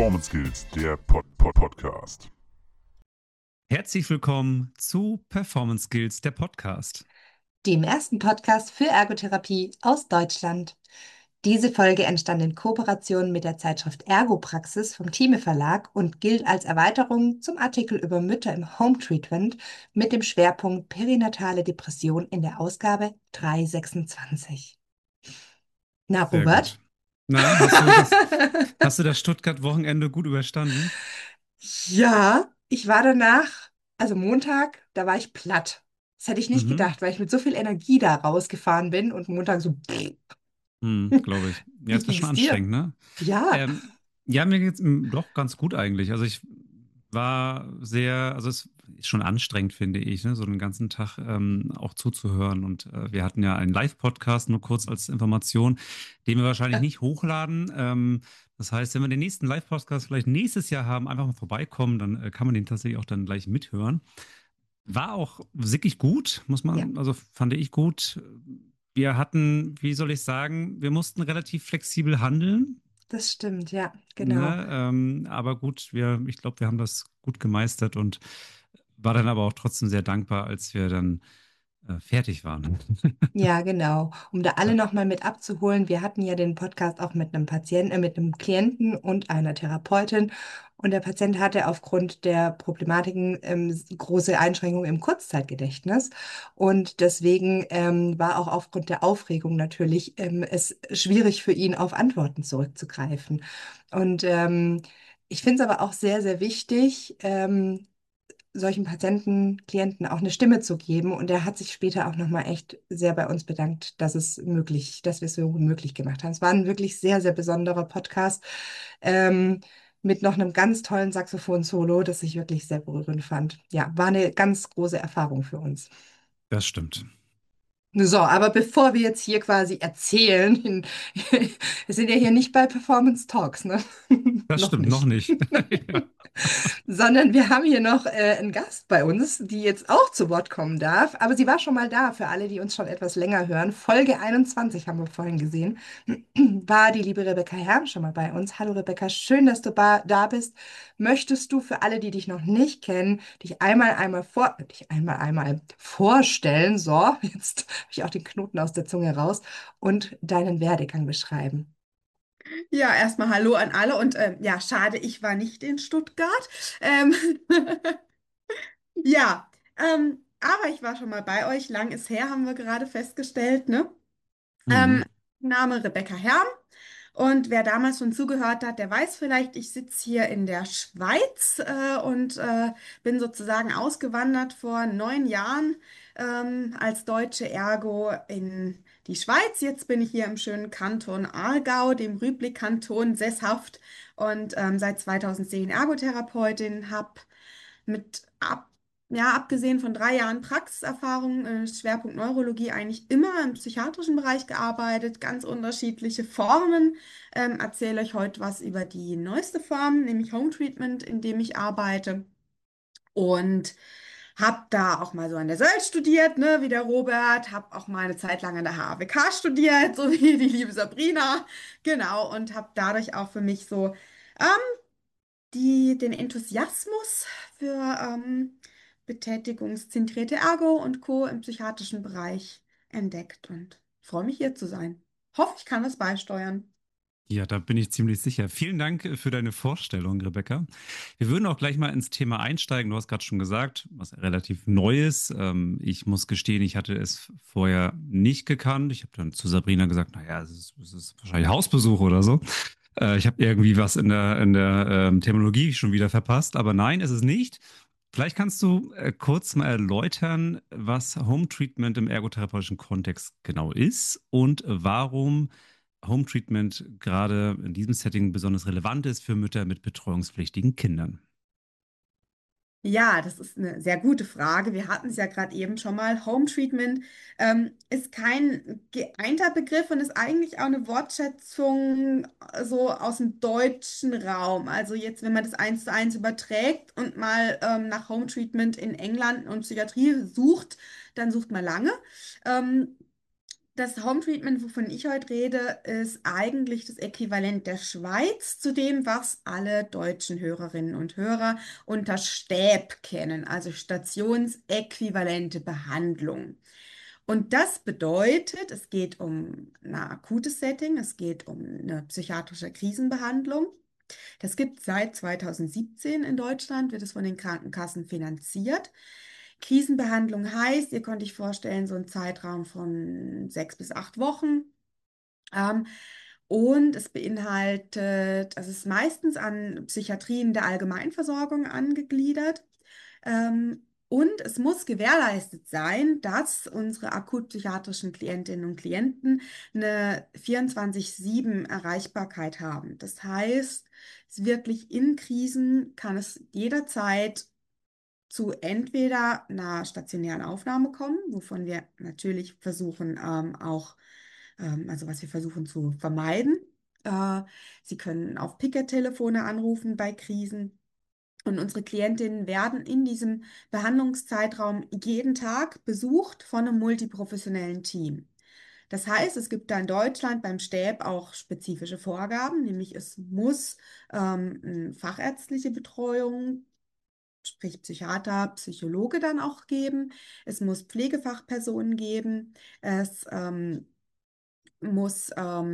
Performance Skills, der Podcast. Herzlich willkommen zu Performance Skills, der Podcast. Dem ersten Podcast für Ergotherapie aus Deutschland. Diese Folge entstand in Kooperation mit der Zeitschrift Ergopraxis vom Thieme Verlag und gilt als Erweiterung zum Artikel über Mütter im Home Treatment mit dem Schwerpunkt perinatale Depression in der Ausgabe 326. Na, Sehr Robert? gut. Na, hast du das Stuttgart-Wochenende gut überstanden? Ja, ich war danach, also Montag, da war ich platt. Das hätte ich nicht Mhm. gedacht, weil ich mit so viel Energie da rausgefahren bin und Montag so. Glaube ich. Ja, Wie es war schon ging's dir? anstrengend, ne? Ja, Ja, mir geht's doch ganz gut eigentlich. Also ich war sehr, also es ist schon anstrengend, finde ich, ne? So den ganzen Tag auch zuzuhören. Und wir hatten ja einen Live-Podcast, nur kurz als Information, den wir wahrscheinlich nicht hochladen. Das heißt, wenn wir den nächsten Live-Podcast vielleicht nächstes Jahr haben, einfach mal vorbeikommen, dann kann man den tatsächlich auch dann gleich mithören. War auch wirklich gut, muss ja, man, also fand ich gut. Wir hatten, wie soll ich sagen, wir mussten relativ flexibel handeln. das stimmt, ja, genau. Ne? Aber gut, ich glaube, wir haben das gut gemeistert und war dann aber auch trotzdem sehr dankbar, als wir dann fertig waren. Ja, genau. Um da alle Ja. nochmal mit abzuholen, wir hatten ja den Podcast auch mit einem Patienten, mit einem Klienten und einer Therapeutin. Und der Patient hatte aufgrund der Problematiken große Einschränkungen im Kurzzeitgedächtnis. Und deswegen war auch aufgrund der Aufregung natürlich es schwierig für ihn, auf Antworten zurückzugreifen. Und ich finde es aber auch sehr, sehr wichtig, solchen Patienten, Klienten auch eine Stimme zu geben. Und er hat sich später auch nochmal echt sehr bei uns bedankt, dass wir es so möglich gemacht haben. Es war ein wirklich sehr, sehr besonderer Podcast ähm, mit noch einem ganz tollen Saxophon-Solo, das ich wirklich sehr berührend fand. Ja, war eine ganz große Erfahrung für uns. Das stimmt. So, aber bevor wir jetzt hier quasi erzählen, wir sind ja hier nicht bei Performance Talks, ne? Das Noch stimmt, noch nicht. nicht. Ja. Sondern wir haben hier noch einen Gast bei uns, die jetzt auch zu Wort kommen darf. Aber sie war schon mal da, für alle, die uns schon etwas länger hören. Folge 21 haben wir vorhin gesehen, war die liebe Rebecca Herm schon mal bei uns. Hallo Rebecca, schön, dass du da bist. Möchtest du für alle, die dich noch nicht kennen, dich einmal vorstellen? So, jetzt habe ich auch den Knoten aus der Zunge raus und deinen Werdegang beschreiben. Ja, erstmal Hallo an alle und ja, schade, ich war nicht in Stuttgart. Ähm, ja, aber ich war schon mal bei euch. Lang ist her, haben wir gerade festgestellt, ne? Ähm, Mhm. Name Rebecca Herm. Und wer damals schon zugehört hat, der weiß vielleicht, ich sitze hier in der Schweiz und bin sozusagen ausgewandert vor 9 Jahren als deutsche Ergo in die Schweiz. Jetzt bin ich hier im schönen Kanton Aargau, dem Rüblikanton, sesshaft und seit 2010 Ergotherapeutin, habe mit ja, abgesehen von 3 Jahren Praxiserfahrung, Schwerpunkt Neurologie, eigentlich immer im psychiatrischen Bereich gearbeitet, ganz unterschiedliche Formen. Erzähle euch heute was über die neueste Form, nämlich Home Treatment, in dem ich arbeite. Und habe da auch mal so an der SÖLL studiert, ne, wie der Robert, habe auch mal eine Zeit lang an der HAWK studiert, so wie die liebe Sabrina. Genau, und habe dadurch auch für mich so ähm, den Enthusiasmus für betätigungszentrierte Ergo und Co. im psychiatrischen Bereich entdeckt und freue mich hier zu sein. Hoffe, ich kann das beisteuern. Ja, da bin ich ziemlich sicher. Vielen Dank für deine Vorstellung, Rebecca. Wir würden auch gleich mal ins Thema einsteigen. Du hast gerade schon gesagt, was relativ Neues. Ich muss gestehen, ich hatte es vorher nicht gekannt. Ich habe dann zu Sabrina gesagt, naja, es ist wahrscheinlich Hausbesuch oder so. Ich habe irgendwie was in der Terminologie schon wieder verpasst, aber nein, ist es nicht. Vielleicht kannst du kurz mal erläutern, was Home Treatment im ergotherapeutischen Kontext genau ist und warum Home Treatment gerade in diesem Setting besonders relevant ist für Mütter mit betreuungspflichtigen Kindern. Ja, das ist eine sehr gute Frage. Wir hatten es ja gerade eben schon mal. Home Treatment ist kein geeinter Begriff und ist eigentlich auch eine Wortschätzung so aus dem deutschen Raum. Also jetzt, wenn man das eins zu eins überträgt und mal nach Home Treatment in England und Psychiatrie sucht, dann sucht man lange. Ähm, Das Home Treatment, wovon ich heute rede, ist eigentlich das Äquivalent der Schweiz zu dem, was alle deutschen Hörerinnen und Hörer unter STÄB kennen, also stationsäquivalente Behandlung. Und das bedeutet, es geht um ein akutes Setting, es geht um eine psychiatrische Krisenbehandlung. Das gibt es seit 2017 in Deutschland, wird es von den Krankenkassen finanziert. Krisenbehandlung heißt, ihr könnt euch vorstellen, so ein Zeitraum von 6 bis 8 Wochen. Ähm, und es beinhaltet, also es ist meistens an Psychiatrien der Allgemeinversorgung angegliedert. Und es muss gewährleistet sein, dass unsere akutpsychiatrischen Klientinnen und Klienten eine 24/7 Erreichbarkeit haben. Das heißt, es wirklich in Krisen kann es jederzeit zu entweder einer stationären Aufnahme kommen, wovon wir natürlich versuchen, also was wir versuchen zu vermeiden. Äh, Sie können auf Picker-Telefone anrufen bei Krisen. Und unsere Klientinnen werden in diesem Behandlungszeitraum jeden Tag besucht von einem multiprofessionellen Team. Das heißt, es gibt da in Deutschland beim STÄB auch spezifische Vorgaben, nämlich es muss eine fachärztliche Betreuung, sprich Psychiater, Psychologe dann auch geben. Es muss Pflegefachpersonen geben. Es muss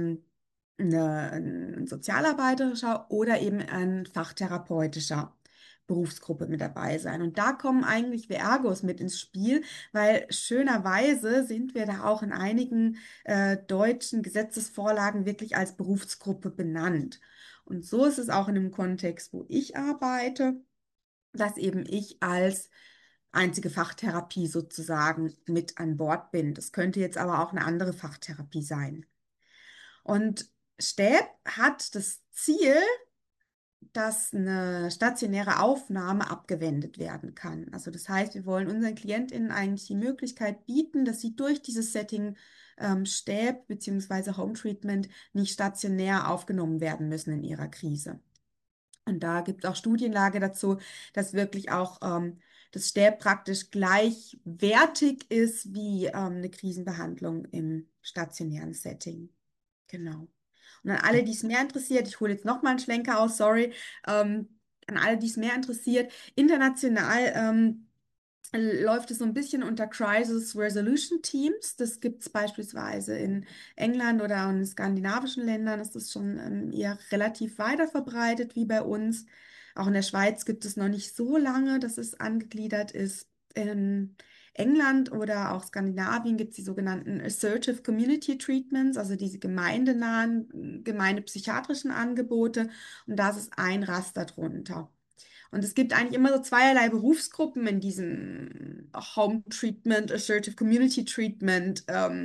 ein sozialarbeiterischer oder eben ein fachtherapeutischer Berufsgruppe mit dabei sein. Und da kommen eigentlich wir Ergos mit ins Spiel, weil schönerweise sind wir da auch in einigen deutschen Gesetzesvorlagen wirklich als Berufsgruppe benannt. Und so ist es auch in dem Kontext, wo ich arbeite, dass eben ich als einzige Fachtherapie sozusagen mit an Bord bin. Das könnte jetzt aber auch eine andere Fachtherapie sein. Und STÄB hat das Ziel, dass eine stationäre Aufnahme abgewendet werden kann. Also das heißt, wir wollen unseren KlientInnen eigentlich die Möglichkeit bieten, dass sie durch dieses Setting STÄB bzw. Home Treatment nicht stationär aufgenommen werden müssen in ihrer Krise. Und da gibt es auch Studienlage dazu, dass wirklich auch das STÄB praktisch gleichwertig ist wie eine Krisenbehandlung im stationären Setting. Genau. Und an alle, die es mehr interessiert, ich hole jetzt nochmal einen Schlenker aus, sorry, an alle, die es mehr interessiert, international läuft es so ein bisschen unter Crisis Resolution Teams. Das gibt es beispielsweise in England oder in skandinavischen Ländern ist das schon eher relativ weiter verbreitet wie bei uns. Auch in der Schweiz gibt es noch nicht so lange, dass es angegliedert ist. In England oder auch Skandinavien gibt es die sogenannten Assertive Community Treatments, also diese gemeindenahen, gemeindepsychiatrischen Angebote. Und das ist ein Raster drunter. Und es gibt eigentlich immer so zweierlei Berufsgruppen in diesem Home Treatment, Assertive Community Treatment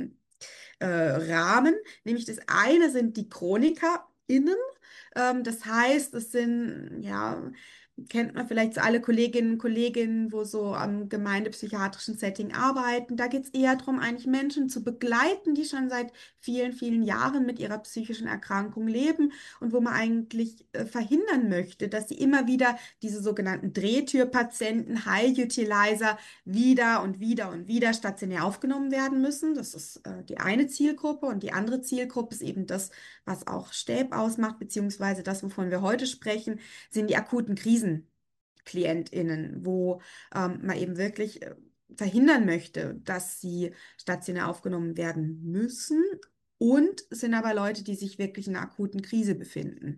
Rahmen. Nämlich das eine sind die ChronikerInnen. Das heißt, es sind, ja, kennt man vielleicht so alle Kolleginnen und Kollegen, wo so am gemeindepsychiatrischen Setting arbeiten. Da geht es eher darum, eigentlich Menschen zu begleiten, die schon seit vielen, vielen Jahren mit ihrer psychischen Erkrankung leben und wo man eigentlich verhindern möchte, dass sie immer wieder diese sogenannten Drehtürpatienten, High Utilizer, wieder und wieder und wieder stationär aufgenommen werden müssen. Das ist die eine Zielgruppe und die andere Zielgruppe ist eben das, was auch STÄB ausmacht, beziehungsweise das, wovon wir heute sprechen, sind die akuten KrisenklientInnen, wo man eben wirklich verhindern möchte, dass sie stationär aufgenommen werden müssen und sind aber Leute, die sich wirklich in einer akuten Krise befinden.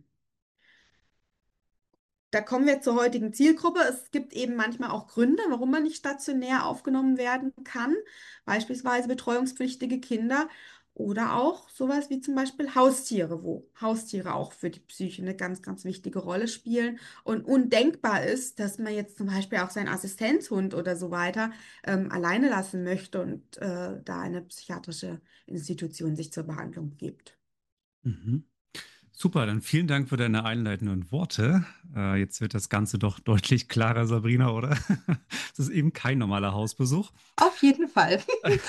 Da kommen wir zur heutigen Zielgruppe. Es gibt eben manchmal auch Gründe, warum man nicht stationär aufgenommen werden kann, beispielsweise betreuungspflichtige Kinder oder auch sowas wie zum Beispiel Haustiere, wo Haustiere auch für die Psyche eine ganz, ganz wichtige Rolle spielen und undenkbar ist, dass man jetzt zum Beispiel auch seinen Assistenzhund oder so weiter alleine lassen möchte und da eine psychiatrische Institution sich zur Behandlung gibt. Mhm. Super, dann vielen Dank für deine einleitenden Worte. Jetzt wird das Ganze doch deutlich klarer, Sabrina, oder? Es ist eben kein normaler Hausbesuch. Auf jeden Fall.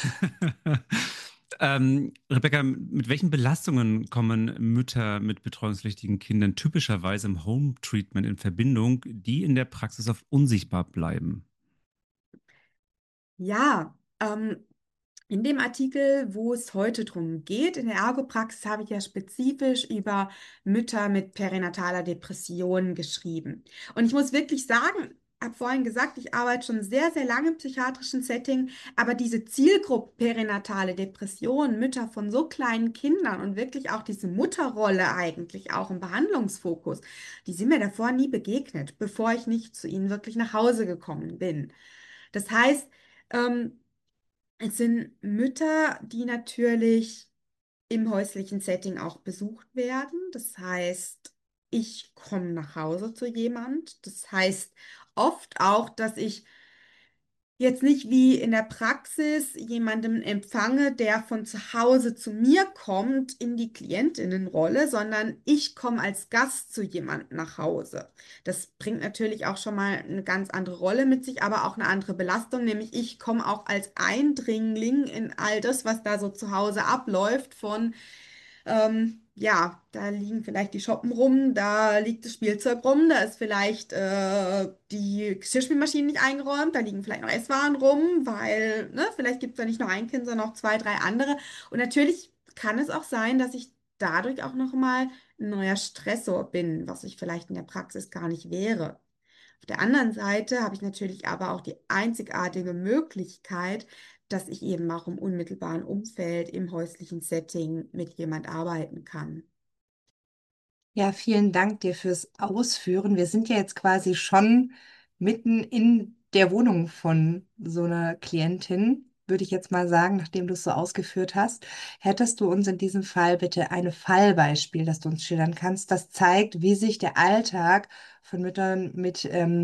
Rebecca, mit welchen Belastungen kommen Mütter mit betreuungspflichtigen Kindern typischerweise im Home-Treatment in Verbindung, die in der Praxis oft unsichtbar bleiben? Ja, In dem Artikel, wo es heute drum geht, in der Ergopraxis, habe ich ja spezifisch über Mütter mit perinataler Depression geschrieben. Und ich muss wirklich sagen, habe vorhin gesagt, ich arbeite schon sehr, sehr lange im psychiatrischen Setting, aber diese Zielgruppe perinatale Depression, Mütter von so kleinen Kindern und wirklich auch diese Mutterrolle eigentlich auch im Behandlungsfokus, die sind mir davor nie begegnet, bevor ich nicht zu ihnen wirklich nach Hause gekommen bin. Das heißt, ähm, es sind Mütter, die natürlich im häuslichen Setting auch besucht werden. Das heißt, ich komme nach Hause zu jemand. Das heißt oft auch, dass ich jetzt nicht wie in der Praxis jemanden empfange, der von zu Hause zu mir kommt in die Klientinnenrolle, sondern ich komme als Gast zu jemandem nach Hause. Das bringt natürlich auch schon mal eine ganz andere Rolle mit sich, aber auch eine andere Belastung, nämlich ich komme auch als Eindringling in all das, was da so zu Hause abläuft, von ja, da liegen vielleicht die Shoppen rum, da liegt das Spielzeug rum, da ist vielleicht die Geschirrspülmaschine nicht eingeräumt, da liegen vielleicht noch Esswaren rum, weil, ne, vielleicht gibt es da nicht nur ein Kind, sondern auch zwei, drei andere. Und natürlich kann es auch sein, dass ich dadurch auch nochmal ein neuer Stressor bin, was ich vielleicht in der Praxis gar nicht wäre. Auf der anderen Seite habe ich natürlich aber auch die einzigartige Möglichkeit, dass ich eben auch im unmittelbaren Umfeld, im häuslichen Setting mit jemand arbeiten kann. Ja, vielen Dank dir fürs Ausführen. Wir sind ja jetzt quasi schon mitten in der Wohnung von so einer Klientin, würde ich jetzt mal sagen, nachdem du es so ausgeführt hast. Hättest du uns in diesem Fall bitte ein Fallbeispiel, das du uns schildern kannst, das zeigt, wie sich der Alltag von Müttern mit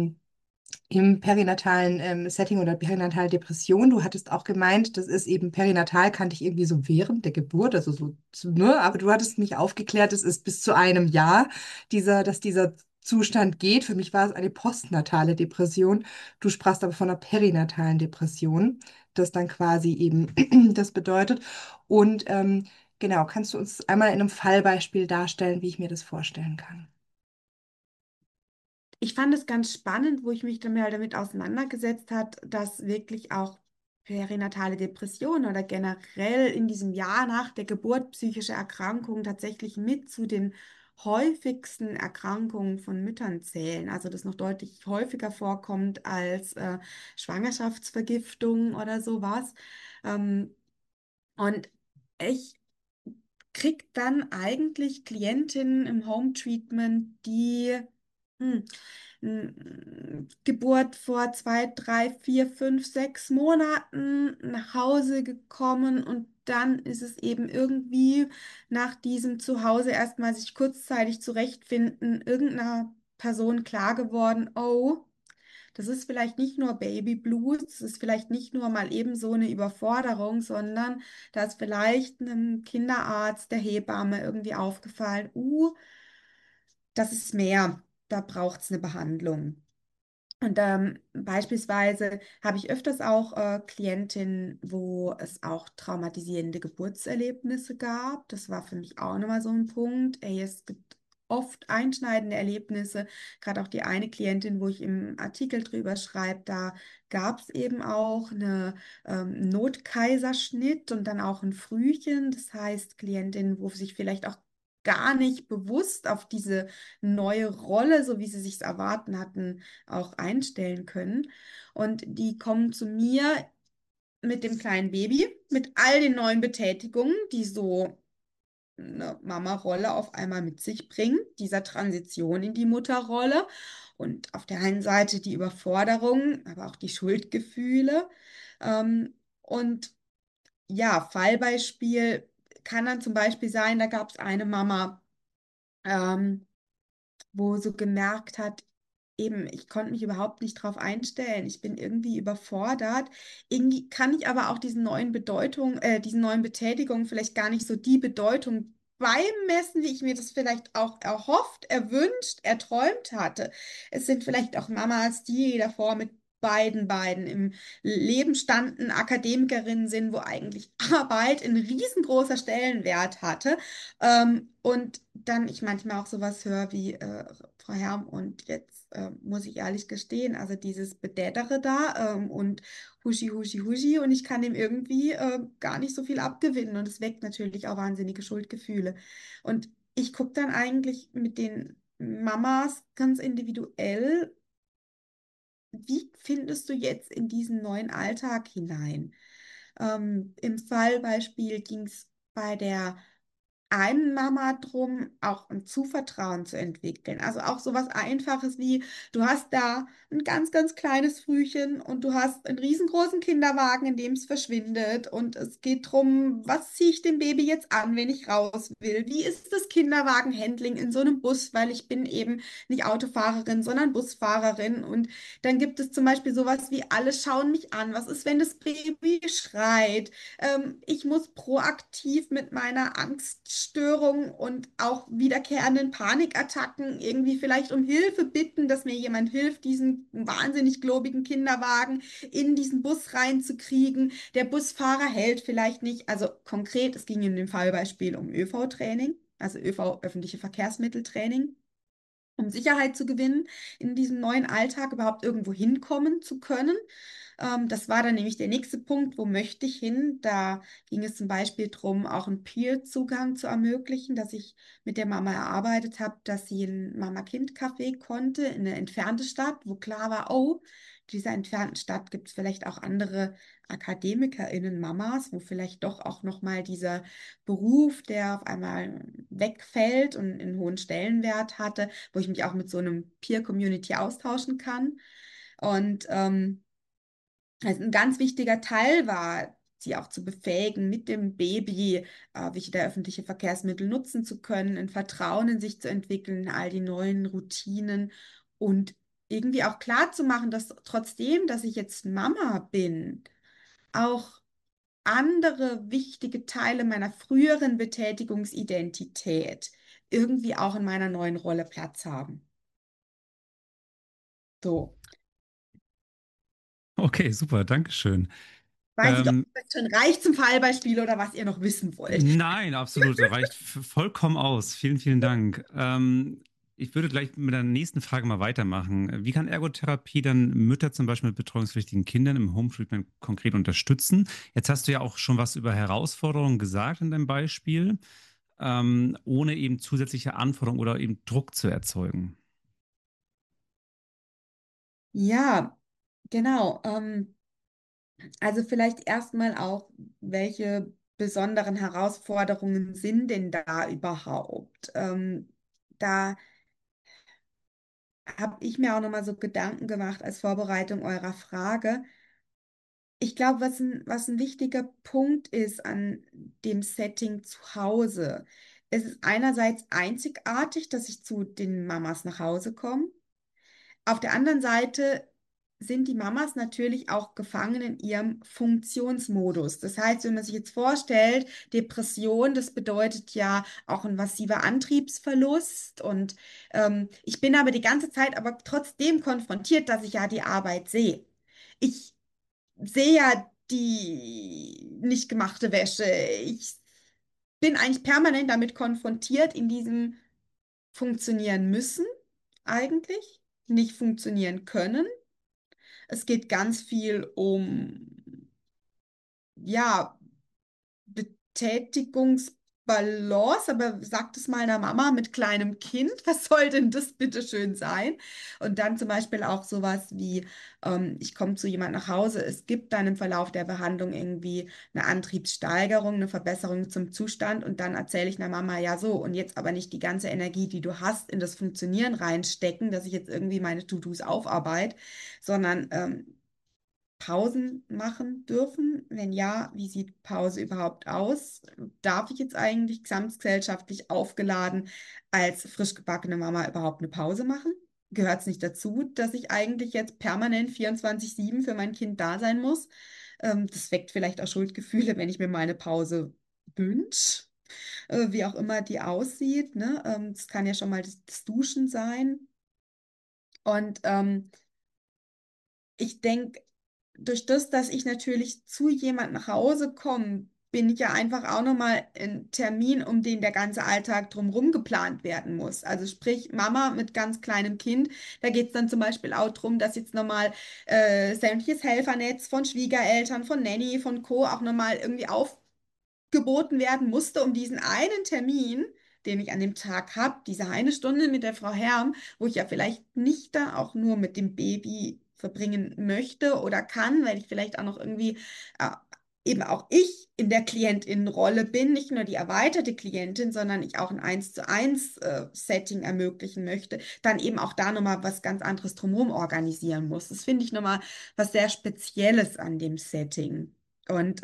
im perinatalen Setting oder perinatale Depression. Du hattest auch gemeint, das ist eben perinatal, kannte ich irgendwie so während der Geburt, also so, ne? Aber du hattest mich aufgeklärt, es ist bis zu einem Jahr, dass dieser Zustand geht. Für mich war es eine postnatale Depression. Du sprachst aber von einer perinatalen Depression, das dann quasi eben das bedeutet. Und genau, kannst du uns einmal in einem Fallbeispiel darstellen, wie ich mir das vorstellen kann? Ich fand es ganz spannend, wo ich mich dann mal damit auseinandergesetzt hat, dass wirklich auch perinatale Depression oder generell in diesem Jahr nach der Geburt psychische Erkrankungen tatsächlich mit zu den häufigsten Erkrankungen von Müttern zählen. Also das noch deutlich häufiger vorkommt als Schwangerschaftsvergiftung oder sowas. Ähm, und ich kriege dann eigentlich Klientinnen im Home Treatment, die hm, Geburt vor 2, 3, 4, 5, 6 Monaten nach Hause gekommen und dann ist es eben irgendwie nach diesem Zuhause erstmal sich kurzzeitig zurechtfinden, irgendeiner Person klar geworden, oh, das ist vielleicht nicht nur Baby Blues, das ist vielleicht nicht nur mal eben so eine Überforderung, sondern da ist vielleicht einem Kinderarzt, der Hebamme irgendwie aufgefallen, das ist mehr, da braucht es eine Behandlung. Und beispielsweise habe ich öfters auch Klientinnen, wo es auch traumatisierende Geburtserlebnisse gab. Das war für mich auch nochmal so ein Punkt. Ey, es gibt oft einschneidende Erlebnisse. Gerade auch die eine Klientin, wo ich im Artikel drüber schreibe, da gab es eben auch einen Notkaiserschnitt und dann auch ein Frühchen. Das heißt, Klientinnen, wo sich vielleicht auch gar nicht bewusst auf diese neue Rolle, so wie sie sich erwarten hatten, auch einstellen können. Und die kommen zu mir mit dem kleinen Baby, mit all den neuen Betätigungen, die so eine Mama-Rolle auf einmal mit sich bringt, dieser Transition in die Mutterrolle. Und auf der einen Seite die Überforderung, aber auch die Schuldgefühle. Und ja, Fallbeispiel kann dann zum Beispiel sein, da gab es eine Mama, ähm, wo so gemerkt hat, eben, ich konnte mich überhaupt nicht drauf einstellen. Ich bin irgendwie überfordert. Irgendwie kann ich aber auch diesen neuen Betätigungen vielleicht gar nicht so die Bedeutung beimessen, wie ich mir das vielleicht auch erhofft, erwünscht, erträumt hatte. Es sind vielleicht auch Mamas, die davor mit beiden im Leben standen, Akademikerinnen sind, wo eigentlich Arbeit ein riesengroßer Stellenwert hatte. Und dann ich manchmal auch sowas höre wie Frau Herm, und jetzt muss ich ehrlich gestehen, also dieses Bedädere da und Huschi, Huschi, Huschi, und ich kann dem irgendwie gar nicht so viel abgewinnen, und es weckt natürlich auch wahnsinnige Schuldgefühle. Und ich gucke dann eigentlich mit den Mamas ganz individuell, wie findest du jetzt in diesen neuen Alltag hinein? Im Fallbeispiel ging es bei der einen Mama drum, auch ein Zuvertrauen zu entwickeln. Also auch so was Einfaches wie, du hast da ein ganz, ganz kleines Frühchen und du hast einen riesengroßen Kinderwagen, in dem es verschwindet. Und es geht drum, was ziehe ich dem Baby jetzt an, wenn ich raus will? Wie ist das Kinderwagenhandling in so einem Bus? Weil ich bin eben nicht Autofahrerin, sondern Busfahrerin. Und dann gibt es zum Beispiel sowas wie, alle schauen mich an. Was ist, wenn das Baby schreit? Ich muss proaktiv mit meiner Angststörung und auch wiederkehrenden Panikattacken irgendwie vielleicht um Hilfe bitten, dass mir jemand hilft, diesen wahnsinnig klobigen Kinderwagen in diesen Bus reinzukriegen. Der Busfahrer hält vielleicht nicht. Also konkret, es ging in dem Fallbeispiel um ÖV-Training, also ÖV, öffentliche Verkehrsmitteltraining, um Sicherheit zu gewinnen, in diesem neuen Alltag überhaupt irgendwo hinkommen zu können. Das war dann nämlich der nächste Punkt, wo möchte ich hin? Da ging es zum Beispiel darum, auch einen Peer-Zugang zu ermöglichen, dass ich mit der Mama erarbeitet habe, dass sie ein Mama-Kind-Café konnte in eine entfernte Stadt, wo klar war, oh, dieser entfernten Stadt gibt es vielleicht auch andere AkademikerInnen, Mamas, wo vielleicht doch auch nochmal dieser Beruf, der auf einmal wegfällt und einen hohen Stellenwert hatte, wo ich mich auch mit so einem Peer-Community austauschen kann. Und also ein ganz wichtiger Teil war, sie auch zu befähigen, mit dem Baby wichtige öffentliche Verkehrsmittel nutzen zu können, ein Vertrauen in sich zu entwickeln, in all die neuen Routinen und irgendwie auch klar zu machen, dass trotzdem, dass ich jetzt Mama bin, auch andere wichtige Teile meiner früheren Betätigungsidentität irgendwie auch in meiner neuen Rolle Platz haben. So. Okay, super, Dankeschön. Weiß ich, ob Ähm, das schon reicht zum Fallbeispiel oder was ihr noch wissen wollt. nein, absolut, das reicht vollkommen aus. Vielen, vielen Dank. Ich würde gleich mit der nächsten Frage mal weitermachen. Wie kann Ergotherapie dann Mütter zum Beispiel mit betreuungspflichtigen Kindern im Home-Treatment konkret unterstützen? Jetzt hast du ja auch schon was über Herausforderungen gesagt in deinem Beispiel, ohne eben zusätzliche Anforderungen oder eben Druck zu erzeugen. Ja, genau. Also vielleicht erstmal auch, welche besonderen Herausforderungen sind denn da überhaupt? Da habe ich mir auch nochmal so Gedanken gemacht als Vorbereitung eurer Frage. Ich glaube, was ein wichtiger Punkt ist an dem Setting zu Hause, es ist einerseits einzigartig, dass ich zu den Mamas nach Hause komme. Auf der anderen Seite sind die Mamas natürlich auch gefangen in ihrem Funktionsmodus. Das heißt, wenn man sich jetzt vorstellt, Depression, das bedeutet ja auch ein massiver Antriebsverlust. Und ich bin aber die ganze Zeit aber trotzdem konfrontiert, dass ich ja die Arbeit sehe. Ich sehe ja die nicht gemachte Wäsche. Ich bin eigentlich permanent damit konfrontiert, in diesem funktionieren müssen, eigentlich, nicht funktionieren können. Es geht ganz viel um, ja, Betätigungsbalance, aber sagt es mal einer Mama mit kleinem Kind, was soll denn das bitte schön sein? Und dann zum Beispiel auch sowas wie, ich komme zu jemand nach Hause, es gibt dann im Verlauf der Behandlung irgendwie eine Antriebssteigerung, eine Verbesserung zum Zustand, und dann erzähle ich einer Mama, ja so, und jetzt aber nicht die ganze Energie, die du hast, in das Funktionieren reinstecken, dass ich jetzt irgendwie meine To-Dos aufarbeite, sondern Pausen machen dürfen? Wenn ja, wie sieht Pause überhaupt aus? Darf ich jetzt eigentlich gesamtgesellschaftlich aufgeladen als frisch gebackene Mama überhaupt eine Pause machen? Gehört es nicht dazu, dass ich eigentlich jetzt permanent 24/7 für mein Kind da sein muss? Das weckt vielleicht auch Schuldgefühle, wenn ich mir mal eine Pause wünsche, wie auch immer die aussieht, ne? Das kann ja schon mal das Duschen sein. Und ich denke, durch das, dass ich natürlich zu jemand nach Hause komme, bin ich ja einfach auch nochmal ein Termin, um den der ganze Alltag drumherum geplant werden muss. Also sprich, Mama mit ganz kleinem Kind, da geht es dann zum Beispiel auch darum, dass jetzt nochmal sämtliches Helfernetz von Schwiegereltern, von Nanny, von Co. auch nochmal irgendwie geboten werden musste, um diesen einen Termin, den ich an dem Tag habe, diese eine Stunde mit der Frau Herm, wo ich ja vielleicht nicht da auch nur mit dem Baby verbringen möchte oder kann, weil ich vielleicht auch noch irgendwie äh, eben auch ich in der Klientinnenrolle bin, nicht nur die erweiterte Klientin, sondern ich auch ein 1:1 Setting ermöglichen möchte, dann eben auch da nochmal was ganz anderes drumherum organisieren muss. Das finde ich nochmal was sehr Spezielles an dem Setting. Und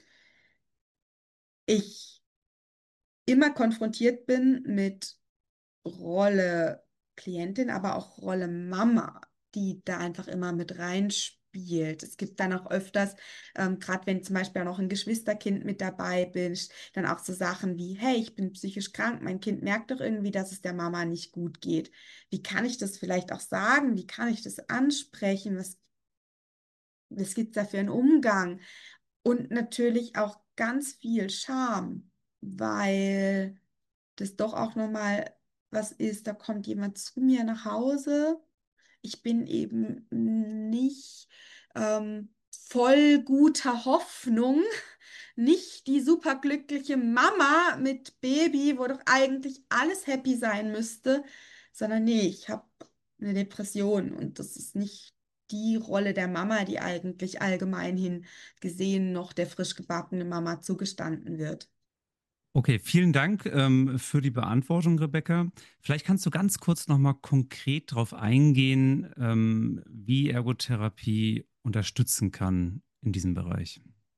ich immer konfrontiert bin mit Rolle Klientin, aber auch Rolle Mama, die da einfach immer mit reinspielt. Es gibt dann auch öfters, gerade wenn zum Beispiel auch noch ein Geschwisterkind mit dabei bist, dann auch so Sachen wie, hey, ich bin psychisch krank, mein Kind merkt doch irgendwie, dass es der Mama nicht gut geht. Wie kann ich das vielleicht auch sagen? Wie kann ich das ansprechen? Was gibt es da für einen Umgang? Und natürlich auch ganz viel Scham, weil das doch auch nochmal was ist, da kommt jemand zu mir nach Hause. Ich bin eben nicht voll guter Hoffnung, nicht die superglückliche Mama mit Baby, wo doch eigentlich alles happy sein müsste, sondern nee, ich habe eine Depression und das ist nicht die Rolle der Mama, die eigentlich allgemein hin gesehen noch der frisch gebackene Mama zugestanden wird. Okay, vielen Dank für die Beantwortung, Rebecca. Vielleicht kannst du ganz kurz nochmal konkret darauf eingehen, wie Ergotherapie unterstützen kann in diesem Bereich.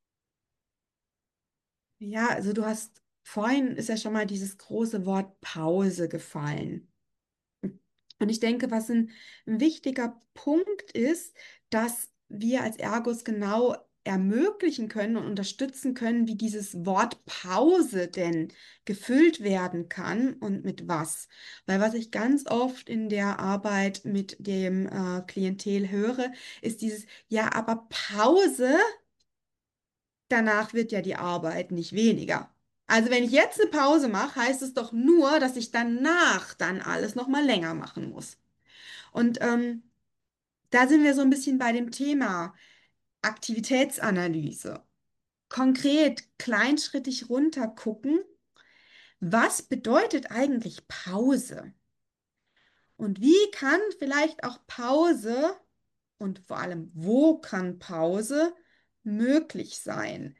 Ja, also du hast vorhin ist ja schon mal dieses große Wort Pause gefallen. Und ich denke, was ein wichtiger Punkt ist, dass wir als Ergos genau ermöglichen können und unterstützen können, wie dieses Wort Pause denn gefüllt werden kann und mit was. Weil was ich ganz oft in der Arbeit mit dem Klientel höre, ist dieses, ja, aber Pause, danach wird ja die Arbeit nicht weniger. Also wenn ich jetzt eine Pause mache, heißt es doch nur, dass ich danach dann alles noch mal länger machen muss. Und da sind wir so ein bisschen bei dem Thema Aktivitätsanalyse. Konkret, kleinschrittig runtergucken, was bedeutet eigentlich Pause? Und wie kann vielleicht auch Pause und vor allem, wo kann Pause möglich sein?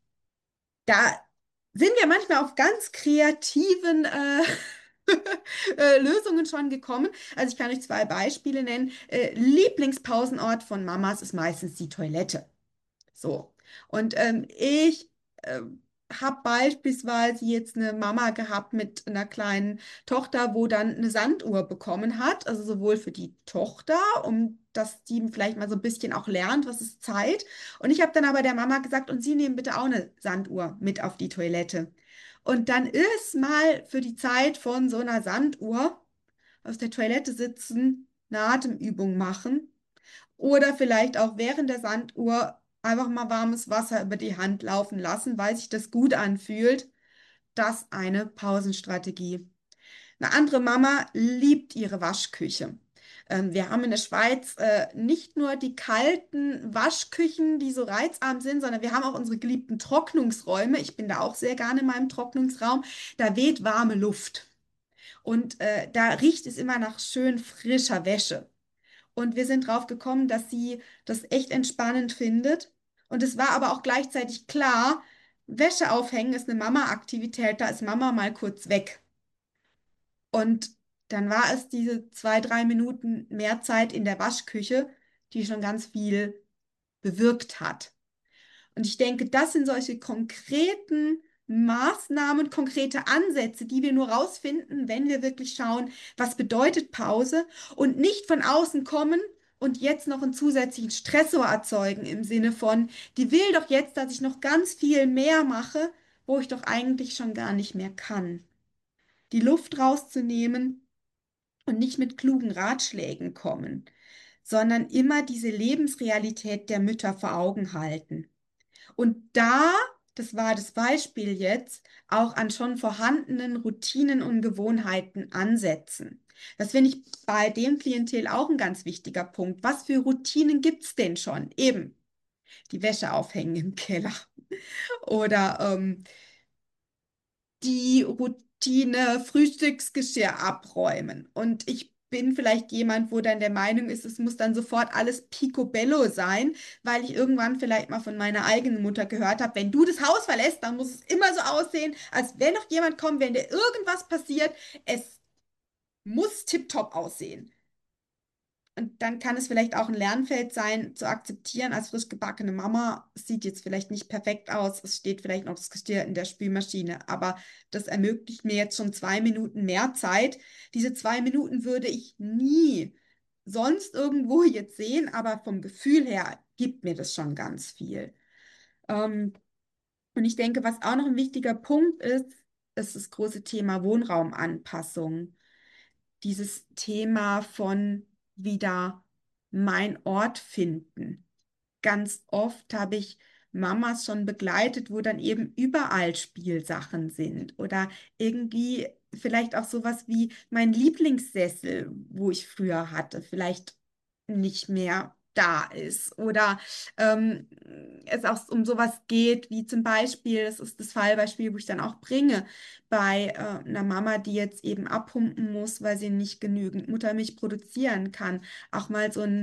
Da sind wir manchmal auf ganz kreativen Lösungen schon gekommen. Also ich kann euch zwei Beispiele nennen. Lieblingspausenort von Mamas ist meistens die Toilette. So. Und ich habe beispielsweise jetzt eine Mama gehabt mit einer kleinen Tochter, wo dann eine Sanduhr bekommen hat. Also sowohl für die Tochter, um dass die vielleicht mal so ein bisschen auch lernt, was ist Zeit. Und ich habe dann aber der Mama gesagt, und Sie nehmen bitte auch eine Sanduhr mit auf die Toilette. Und dann ist mal für die Zeit von so einer Sanduhr auf der Toilette sitzen, eine Atemübung machen. Oder vielleicht auch während der Sanduhr einfach mal warmes Wasser über die Hand laufen lassen, weil sich das gut anfühlt. Das eine Pausenstrategie. Eine andere Mama liebt ihre Waschküche. Wir haben in der Schweiz nicht nur die kalten Waschküchen, die so reizarm sind, sondern wir haben auch unsere geliebten Trocknungsräume. Ich bin da auch sehr gerne in meinem Trocknungsraum. Da weht warme Luft und da riecht es immer nach schön frischer Wäsche. Und wir sind drauf gekommen, dass sie das echt entspannend findet. Und es war aber auch gleichzeitig klar, Wäsche aufhängen ist eine Mama-Aktivität, da ist Mama mal kurz weg. Und dann war es diese 2, 3 Minuten mehr Zeit in der Waschküche, die schon ganz viel bewirkt hat. Und ich denke, das sind solche konkreten Maßnahmen, konkrete Ansätze, die wir nur rausfinden, wenn wir wirklich schauen, was bedeutet Pause und nicht von außen kommen und jetzt noch einen zusätzlichen Stressor erzeugen im Sinne von, die will doch jetzt, dass ich noch ganz viel mehr mache, wo ich doch eigentlich schon gar nicht mehr kann. Die Luft rauszunehmen und nicht mit klugen Ratschlägen kommen. sondern immer diese Lebensrealität der Mütter vor Augen halten. Und das war das Beispiel jetzt, auch an schon vorhandenen Routinen und Gewohnheiten ansetzen. Das finde ich bei dem Klientel auch ein ganz wichtiger Punkt. Was für Routinen gibt es denn schon? Eben die Wäsche aufhängen im Keller oder die Routine Frühstücksgeschirr abräumen. Und ich bin vielleicht jemand, wo dann der Meinung ist, es muss dann sofort alles picobello sein, weil ich irgendwann vielleicht mal von meiner eigenen Mutter gehört habe, wenn du das Haus verlässt, dann muss es immer so aussehen, als wenn noch jemand kommt, wenn dir irgendwas passiert, es muss tipptopp aussehen. Und dann kann es vielleicht auch ein Lernfeld sein, zu akzeptieren, als frisch gebackene Mama, es sieht jetzt vielleicht nicht perfekt aus, es steht vielleicht noch das Geschirr in der Spülmaschine, aber das ermöglicht mir jetzt schon 2 Minuten mehr Zeit. Diese 2 Minuten würde ich nie sonst irgendwo jetzt sehen, aber vom Gefühl her gibt mir das schon ganz viel. Ähm, und ich denke, was auch noch ein wichtiger Punkt ist das große Thema Wohnraumanpassung, dieses Thema von wieder mein Ort finden. Ganz oft habe ich Mamas schon begleitet, wo dann eben überall Spielsachen sind oder irgendwie vielleicht auch sowas wie mein Lieblingssessel, wo ich früher hatte, vielleicht nicht mehr da ist oder es auch um sowas geht, wie zum Beispiel, das ist das Fallbeispiel, wo ich dann auch bringe, bei einer Mama, die jetzt eben abpumpen muss, weil sie nicht genügend Muttermilch produzieren kann, auch mal so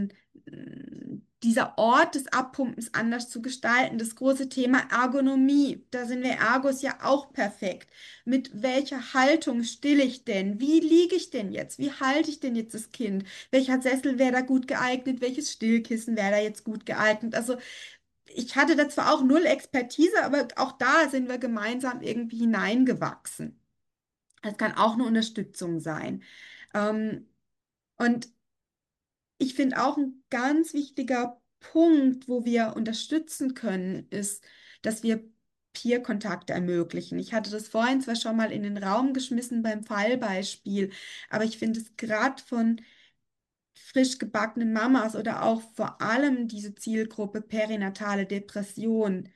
dieser Ort des Abpumpens anders zu gestalten. Das große Thema Ergonomie, da sind wir Ergos ja auch perfekt. Mit welcher Haltung stille ich denn? Wie liege ich denn jetzt? Wie halte ich denn jetzt das Kind? Welcher Sessel wäre da gut geeignet? Welches Stillkissen wäre da jetzt gut geeignet? Also ich hatte da zwar auch null Expertise, aber auch da sind wir gemeinsam irgendwie hineingewachsen. Das kann auch eine Unterstützung sein. Ähm, und ich finde auch ein ganz wichtiger Punkt, wo wir unterstützen können, ist, dass wir Peer-Kontakte ermöglichen. Ich hatte das vorhin zwar schon mal in den Raum geschmissen beim Fallbeispiel, aber ich finde es gerade von frisch gebackenen Mamas oder auch vor allem diese Zielgruppe perinatale Depression.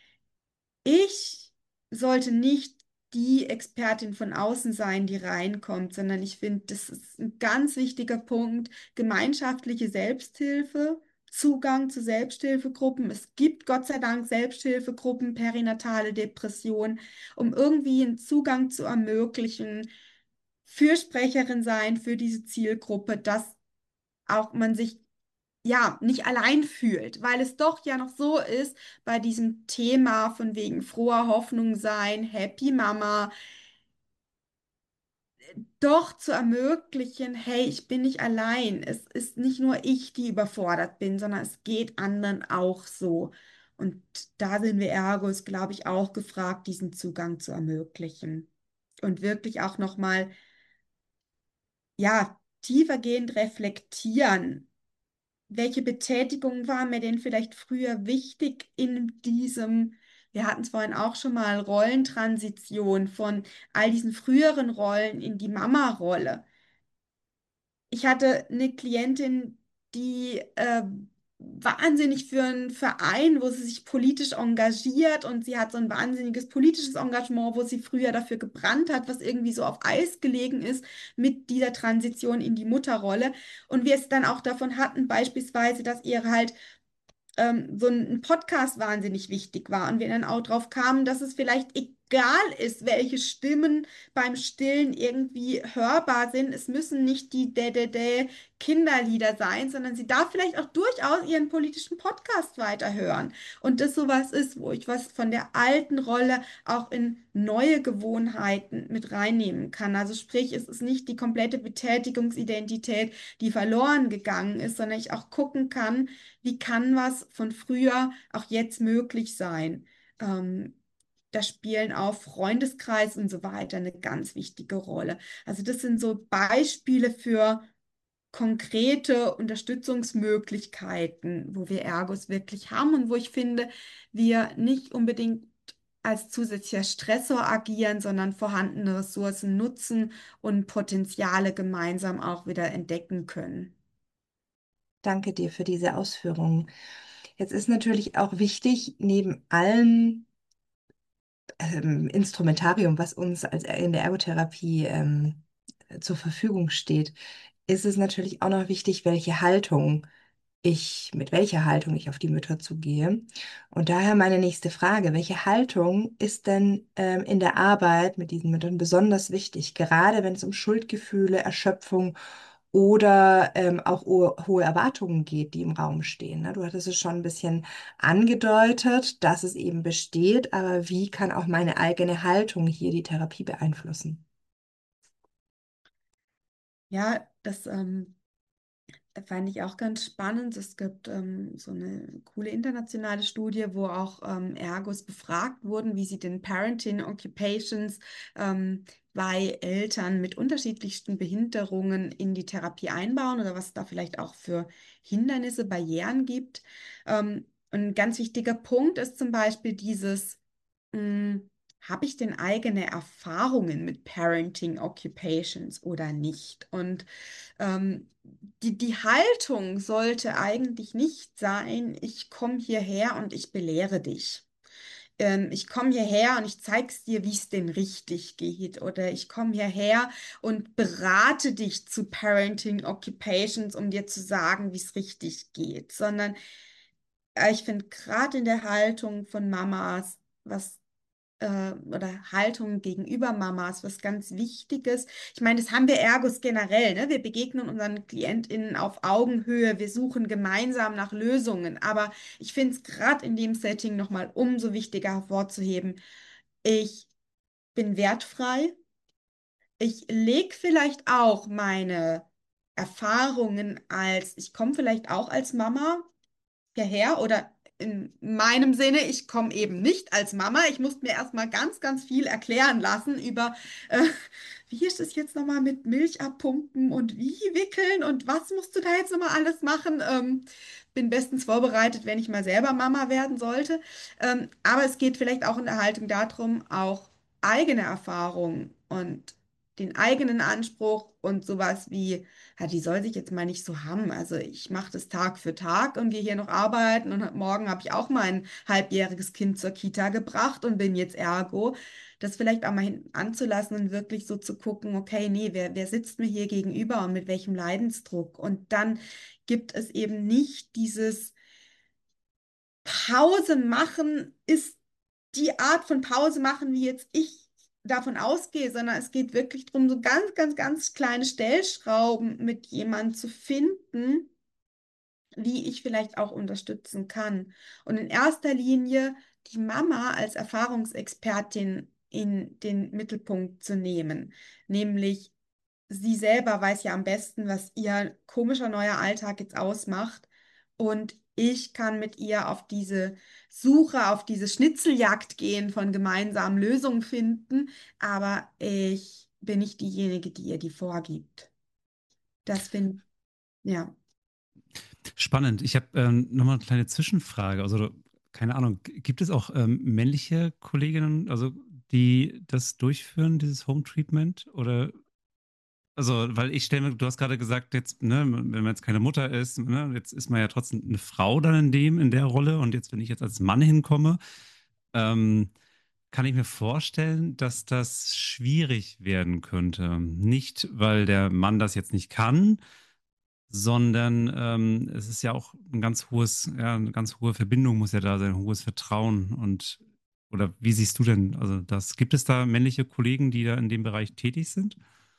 Ich sollte nicht die Expertin von außen sein, die reinkommt, sondern ich finde, das ist ein ganz wichtiger Punkt, gemeinschaftliche Selbsthilfe, Zugang zu Selbsthilfegruppen. Es gibt Gott sei Dank Selbsthilfegruppen, perinatale Depression, um irgendwie einen Zugang zu ermöglichen, Fürsprecherin sein für diese Zielgruppe, dass auch man sich ja nicht allein fühlt, weil es doch ja noch so ist bei diesem Thema von wegen froher Hoffnung sein, Happy Mama, doch zu ermöglichen, hey, ich bin nicht allein. Es ist nicht nur ich, die überfordert bin, sondern es geht anderen auch so. Und da sind wir Ergos, glaube ich, auch gefragt, diesen Zugang zu ermöglichen und wirklich auch noch mal ja, tiefergehend reflektieren. Welche Betätigung war mir denn vielleicht früher wichtig in diesem, wir hatten es vorhin auch schon mal, Rollentransition von all diesen früheren Rollen in die Mama-Rolle. Ich hatte eine Klientin, die wahnsinnig für einen Verein, wo sie sich politisch engagiert und sie hat so ein wahnsinniges politisches Engagement, wo sie früher dafür gebrannt hat, was irgendwie so auf Eis gelegen ist mit dieser Transition in die Mutterrolle. Und wir es dann auch davon hatten, beispielsweise, dass ihr halt so ein Podcast wahnsinnig wichtig war und wir dann auch drauf kamen, dass es vielleicht egal ist, welche Stimmen beim Stillen irgendwie hörbar sind. Es müssen nicht die Dä Kinderlieder sein, sondern sie darf vielleicht auch durchaus ihren politischen Podcast weiterhören. Und das sowas ist, wo ich was von der alten Rolle auch in neue Gewohnheiten mit reinnehmen kann. Also sprich, es ist nicht die komplette Betätigungsidentität, die verloren gegangen ist, sondern ich auch gucken kann, wie kann was von früher auch jetzt möglich sein? Ähm, Da spielen auch Freundeskreis und so weiter eine ganz wichtige Rolle. Also das sind so Beispiele für konkrete Unterstützungsmöglichkeiten, wo wir Ergos wirklich haben und wo ich finde, wir nicht unbedingt als zusätzlicher Stressor agieren, sondern vorhandene Ressourcen nutzen und Potenziale gemeinsam auch wieder entdecken können. Danke dir für diese Ausführungen. Jetzt ist natürlich auch wichtig, neben allem Instrumentarium, was uns in der Ergotherapie zur Verfügung steht, ist es natürlich auch noch wichtig, mit welcher Haltung ich auf die Mütter zugehe. Und daher meine nächste Frage: Welche Haltung ist denn in der Arbeit mit diesen Müttern besonders wichtig, gerade wenn es um Schuldgefühle, Erschöpfung oder auch hohe Erwartungen geht, die im Raum stehen? Ne? Du hattest es schon ein bisschen angedeutet, dass es eben besteht, aber wie kann auch meine eigene Haltung hier die Therapie beeinflussen? Ja, das fand ich auch ganz spannend. Es gibt so eine coole internationale Studie, wo auch Ergos befragt wurden, wie sie den Parenting Occupations bei Eltern mit unterschiedlichsten Behinderungen in die Therapie einbauen oder was es da vielleicht auch für Hindernisse, Barrieren gibt. Und ein ganz wichtiger Punkt ist zum Beispiel dieses, mh, habe ich denn eigene Erfahrungen mit Parenting Occupations oder nicht? Und die Haltung sollte eigentlich nicht sein, ich komme hierher und ich belehre dich. Ich komme hierher und ich zeig's dir, wie es denn richtig geht. Oder ich komme hierher und berate dich zu Parenting Occupations, um dir zu sagen, wie es richtig geht. Sondern ich finde gerade in der Haltung von Mamas, oder Haltung gegenüber Mamas, was ganz Wichtiges. Ich meine, das haben wir Ergos generell, ne? Wir begegnen unseren KlientInnen auf Augenhöhe, wir suchen gemeinsam nach Lösungen. Aber ich finde es gerade in dem Setting nochmal umso wichtiger hervorzuheben. Ich bin wertfrei. Ich lege vielleicht auch meine Erfahrungen ich komme vielleicht auch als Mama hierher oder in meinem Sinne, ich komme eben nicht als Mama. Ich musste mir erstmal ganz, ganz viel erklären lassen über, äh, wie ist es jetzt nochmal mit Milch abpumpen und wie wickeln und was musst du da jetzt nochmal alles machen? Bin bestens vorbereitet, wenn ich mal selber Mama werden sollte. Aber es geht vielleicht auch in der Haltung darum, auch eigene Erfahrungen und den eigenen Anspruch und sowas wie, ja, die soll sich jetzt mal nicht so haben. Also ich mache das Tag für Tag und gehe hier noch arbeiten und morgen habe ich auch mein halbjähriges Kind zur Kita gebracht und bin jetzt Ergo. Das vielleicht auch mal hinten anzulassen und wirklich so zu gucken, okay, nee, wer sitzt mir hier gegenüber und mit welchem Leidensdruck? Und dann gibt es eben nicht dieses Pause machen ist die Art von Pause machen, wie jetzt ich davon ausgehe, sondern es geht wirklich darum, so ganz, ganz, ganz kleine Stellschrauben mit jemandem zu finden, wie ich vielleicht auch unterstützen kann. Und in erster Linie die Mama als Erfahrungsexpertin in den Mittelpunkt zu nehmen, nämlich sie selber weiß ja am besten, was ihr komischer neuer Alltag jetzt ausmacht. Und ich kann mit ihr auf diese Suche, auf diese Schnitzeljagd gehen von gemeinsamen Lösungen finden, aber ich bin nicht diejenige, die ihr die vorgibt. Das finde ich, ja. Spannend. Ich habe nochmal eine kleine Zwischenfrage. Also, keine Ahnung, gibt es auch männliche Kolleginnen, also die das durchführen, dieses Home Treatment? Oder also, weil ich stelle mir, du hast gerade gesagt, jetzt, ne, wenn man jetzt keine Mutter ist, ne, jetzt ist man ja trotzdem eine Frau dann in der Rolle. Und jetzt, wenn ich jetzt als Mann hinkomme, ähm, kann ich mir vorstellen, dass das schwierig werden könnte. Nicht, weil der Mann das jetzt nicht kann, sondern es ist ja auch eine ganz hohe Verbindung muss ja da sein, ein hohes Vertrauen. Und oder wie siehst du denn, also das, gibt es da männliche Kollegen, die da in dem Bereich tätig sind?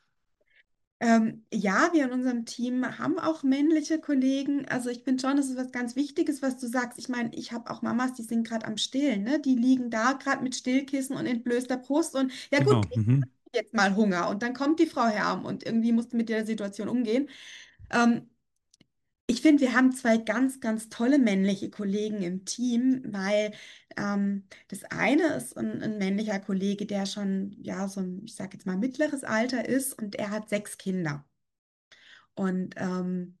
Ja, wir in unserem Team haben auch männliche Kollegen. Also ich finde schon, das ist was ganz Wichtiges, was du sagst. Ich meine, ich habe auch Mamas, die sind gerade am Stillen, ne? Die liegen da gerade mit Stillkissen und entblößter Brust und ja gut, Genau. Mhm. jetzt mal Hunger. Und dann kommt die Frau Herm und irgendwie musst du mit der Situation umgehen. Ähm, Ich finde, wir haben zwei ganz, ganz tolle männliche Kollegen im Team, weil das eine ist ein männlicher Kollege, der schon, ja, so ein, ich sage jetzt mal, mittleres Alter ist und er hat 6 Kinder und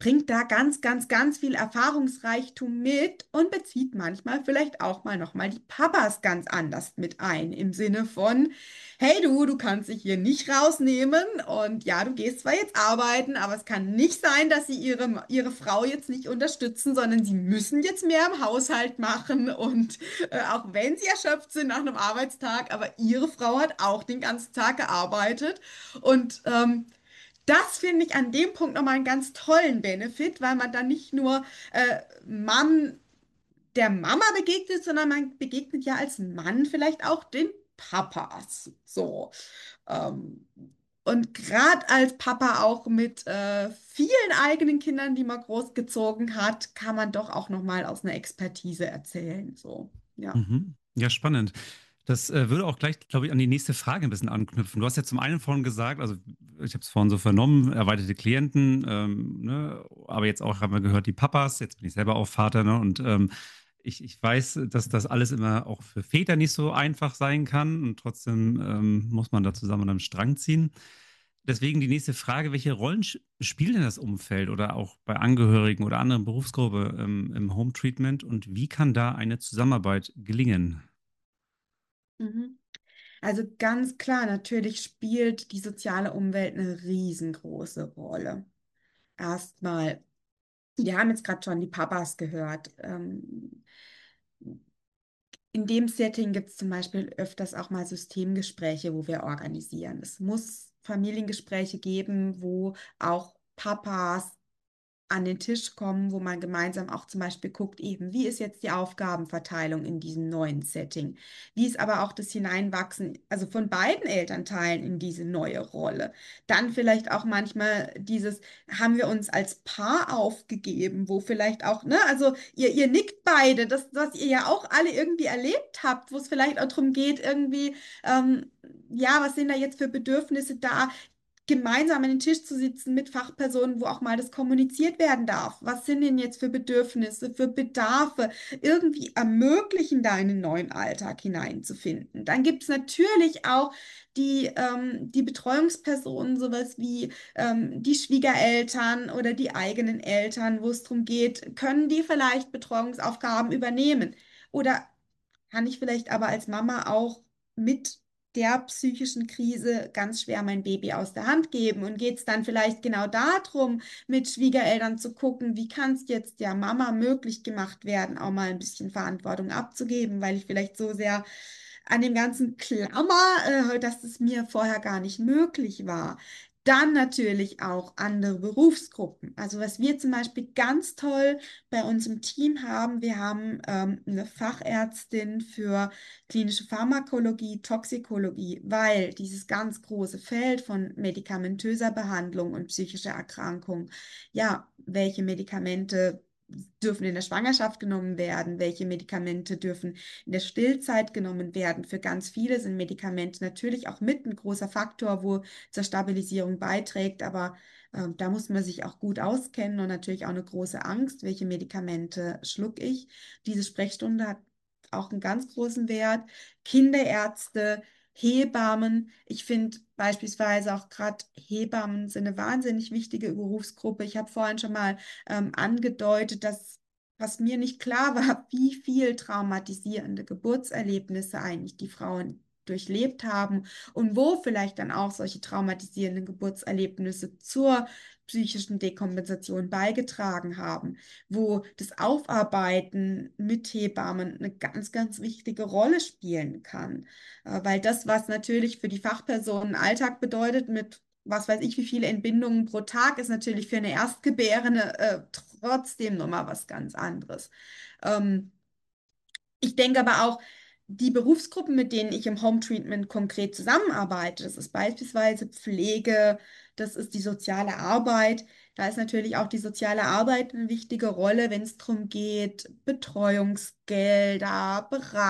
bringt da ganz, ganz, ganz viel Erfahrungsreichtum mit und bezieht manchmal vielleicht auch mal nochmal die Papas ganz anders mit ein, im Sinne von, hey du kannst dich hier nicht rausnehmen und ja, du gehst zwar jetzt arbeiten, aber es kann nicht sein, dass sie ihre Frau jetzt nicht unterstützen, sondern sie müssen jetzt mehr im Haushalt machen und auch wenn sie erschöpft sind nach einem Arbeitstag, aber ihre Frau hat auch den ganzen Tag gearbeitet und das finde ich an dem Punkt nochmal einen ganz tollen Benefit, weil man dann nicht nur Mann der Mama begegnet, sondern man begegnet ja als Mann vielleicht auch den Papas. So. Ähm, und gerade als Papa auch mit vielen eigenen Kindern, die man großgezogen hat, kann man doch auch nochmal aus einer Expertise erzählen. So, ja. Mhm. Ja, spannend. Das würde auch gleich, glaube ich, an die nächste Frage ein bisschen anknüpfen. Du hast ja zum einen vorhin gesagt, also ich habe es vorhin so vernommen, erweiterte Klienten, ne, aber jetzt auch haben wir gehört, die Papas, jetzt bin ich selber auch Vater, ne, und ich weiß, dass das alles immer auch für Väter nicht so einfach sein kann und trotzdem muss man da zusammen an einem Strang ziehen. Deswegen die nächste Frage, welche Rollen spielt denn das Umfeld oder auch bei Angehörigen oder anderen Berufsgruppe im Home Treatment und wie kann da eine Zusammenarbeit gelingen? Mhm. Also ganz klar, natürlich spielt die soziale Umwelt eine riesengroße Rolle. Erstmal, wir haben jetzt gerade schon die Papas gehört. In dem Setting gibt es zum Beispiel öfters auch mal Systemgespräche, wo wir organisieren. Es muss Familiengespräche geben, wo auch Papas an den Tisch kommen, wo man gemeinsam auch zum Beispiel guckt, eben, wie ist jetzt die Aufgabenverteilung in diesem neuen Setting? Wie ist aber auch das Hineinwachsen, also von beiden Elternteilen in diese neue Rolle? Dann vielleicht auch manchmal dieses, haben wir uns als Paar aufgegeben, wo vielleicht auch, ne, also ihr nickt beide, das, was ihr ja auch alle irgendwie erlebt habt, wo es vielleicht auch darum geht, irgendwie, ja, was sind da jetzt für Bedürfnisse da? Gemeinsam an den Tisch zu sitzen mit Fachpersonen, wo auch mal das kommuniziert werden darf. Was sind denn jetzt für Bedürfnisse, für Bedarfe, irgendwie ermöglichen, da einen neuen Alltag hineinzufinden. Dann gibt es natürlich auch die Betreuungspersonen, sowas wie die Schwiegereltern oder die eigenen Eltern, wo es darum geht, können die vielleicht Betreuungsaufgaben übernehmen? Oder kann ich vielleicht aber als Mama auch mit der psychischen Krise ganz schwer mein Baby aus der Hand geben? Und geht es dann vielleicht genau darum, mit Schwiegereltern zu gucken, wie kann es jetzt der Mama möglich gemacht werden, auch mal ein bisschen Verantwortung abzugeben, weil ich vielleicht so sehr an dem ganzen Klammer, dass es mir vorher gar nicht möglich war. Dann natürlich auch andere Berufsgruppen. Also was wir zum Beispiel ganz toll bei uns im Team haben, wir haben eine Fachärztin für klinische Pharmakologie, Toxikologie, weil dieses ganz große Feld von medikamentöser Behandlung und psychischer Erkrankung, ja, welche Medikamente dürfen in der Schwangerschaft genommen werden, welche Medikamente dürfen in der Stillzeit genommen werden. Für ganz viele sind Medikamente natürlich auch mit ein großer Faktor, wo zur Stabilisierung beiträgt, aber da muss man sich auch gut auskennen und natürlich auch eine große Angst, welche Medikamente schlucke ich. Diese Sprechstunde hat auch einen ganz großen Wert. Kinderärzte, Hebammen. Ich finde beispielsweise auch gerade Hebammen sind eine wahnsinnig wichtige Berufsgruppe. Ich habe vorhin schon mal angedeutet, dass was mir nicht klar war, wie viel traumatisierende Geburtserlebnisse eigentlich die Frauen durchlebt haben und wo vielleicht dann auch solche traumatisierenden Geburtserlebnisse zur psychischen Dekompensation beigetragen haben, wo das Aufarbeiten mit Hebammen eine ganz, ganz wichtige Rolle spielen kann. Weil das, was natürlich für die Fachpersonen Alltag bedeutet, mit was weiß ich, wie viele Entbindungen pro Tag, ist natürlich für eine Erstgebärende trotzdem nochmal was ganz anderes. Ähm, Ich denke aber auch, die Berufsgruppen, mit denen ich im Home Treatment konkret zusammenarbeite, das ist beispielsweise Pflege, das ist die soziale Arbeit. Da ist natürlich auch die soziale Arbeit eine wichtige Rolle, wenn es darum geht, Betreuungsgelder,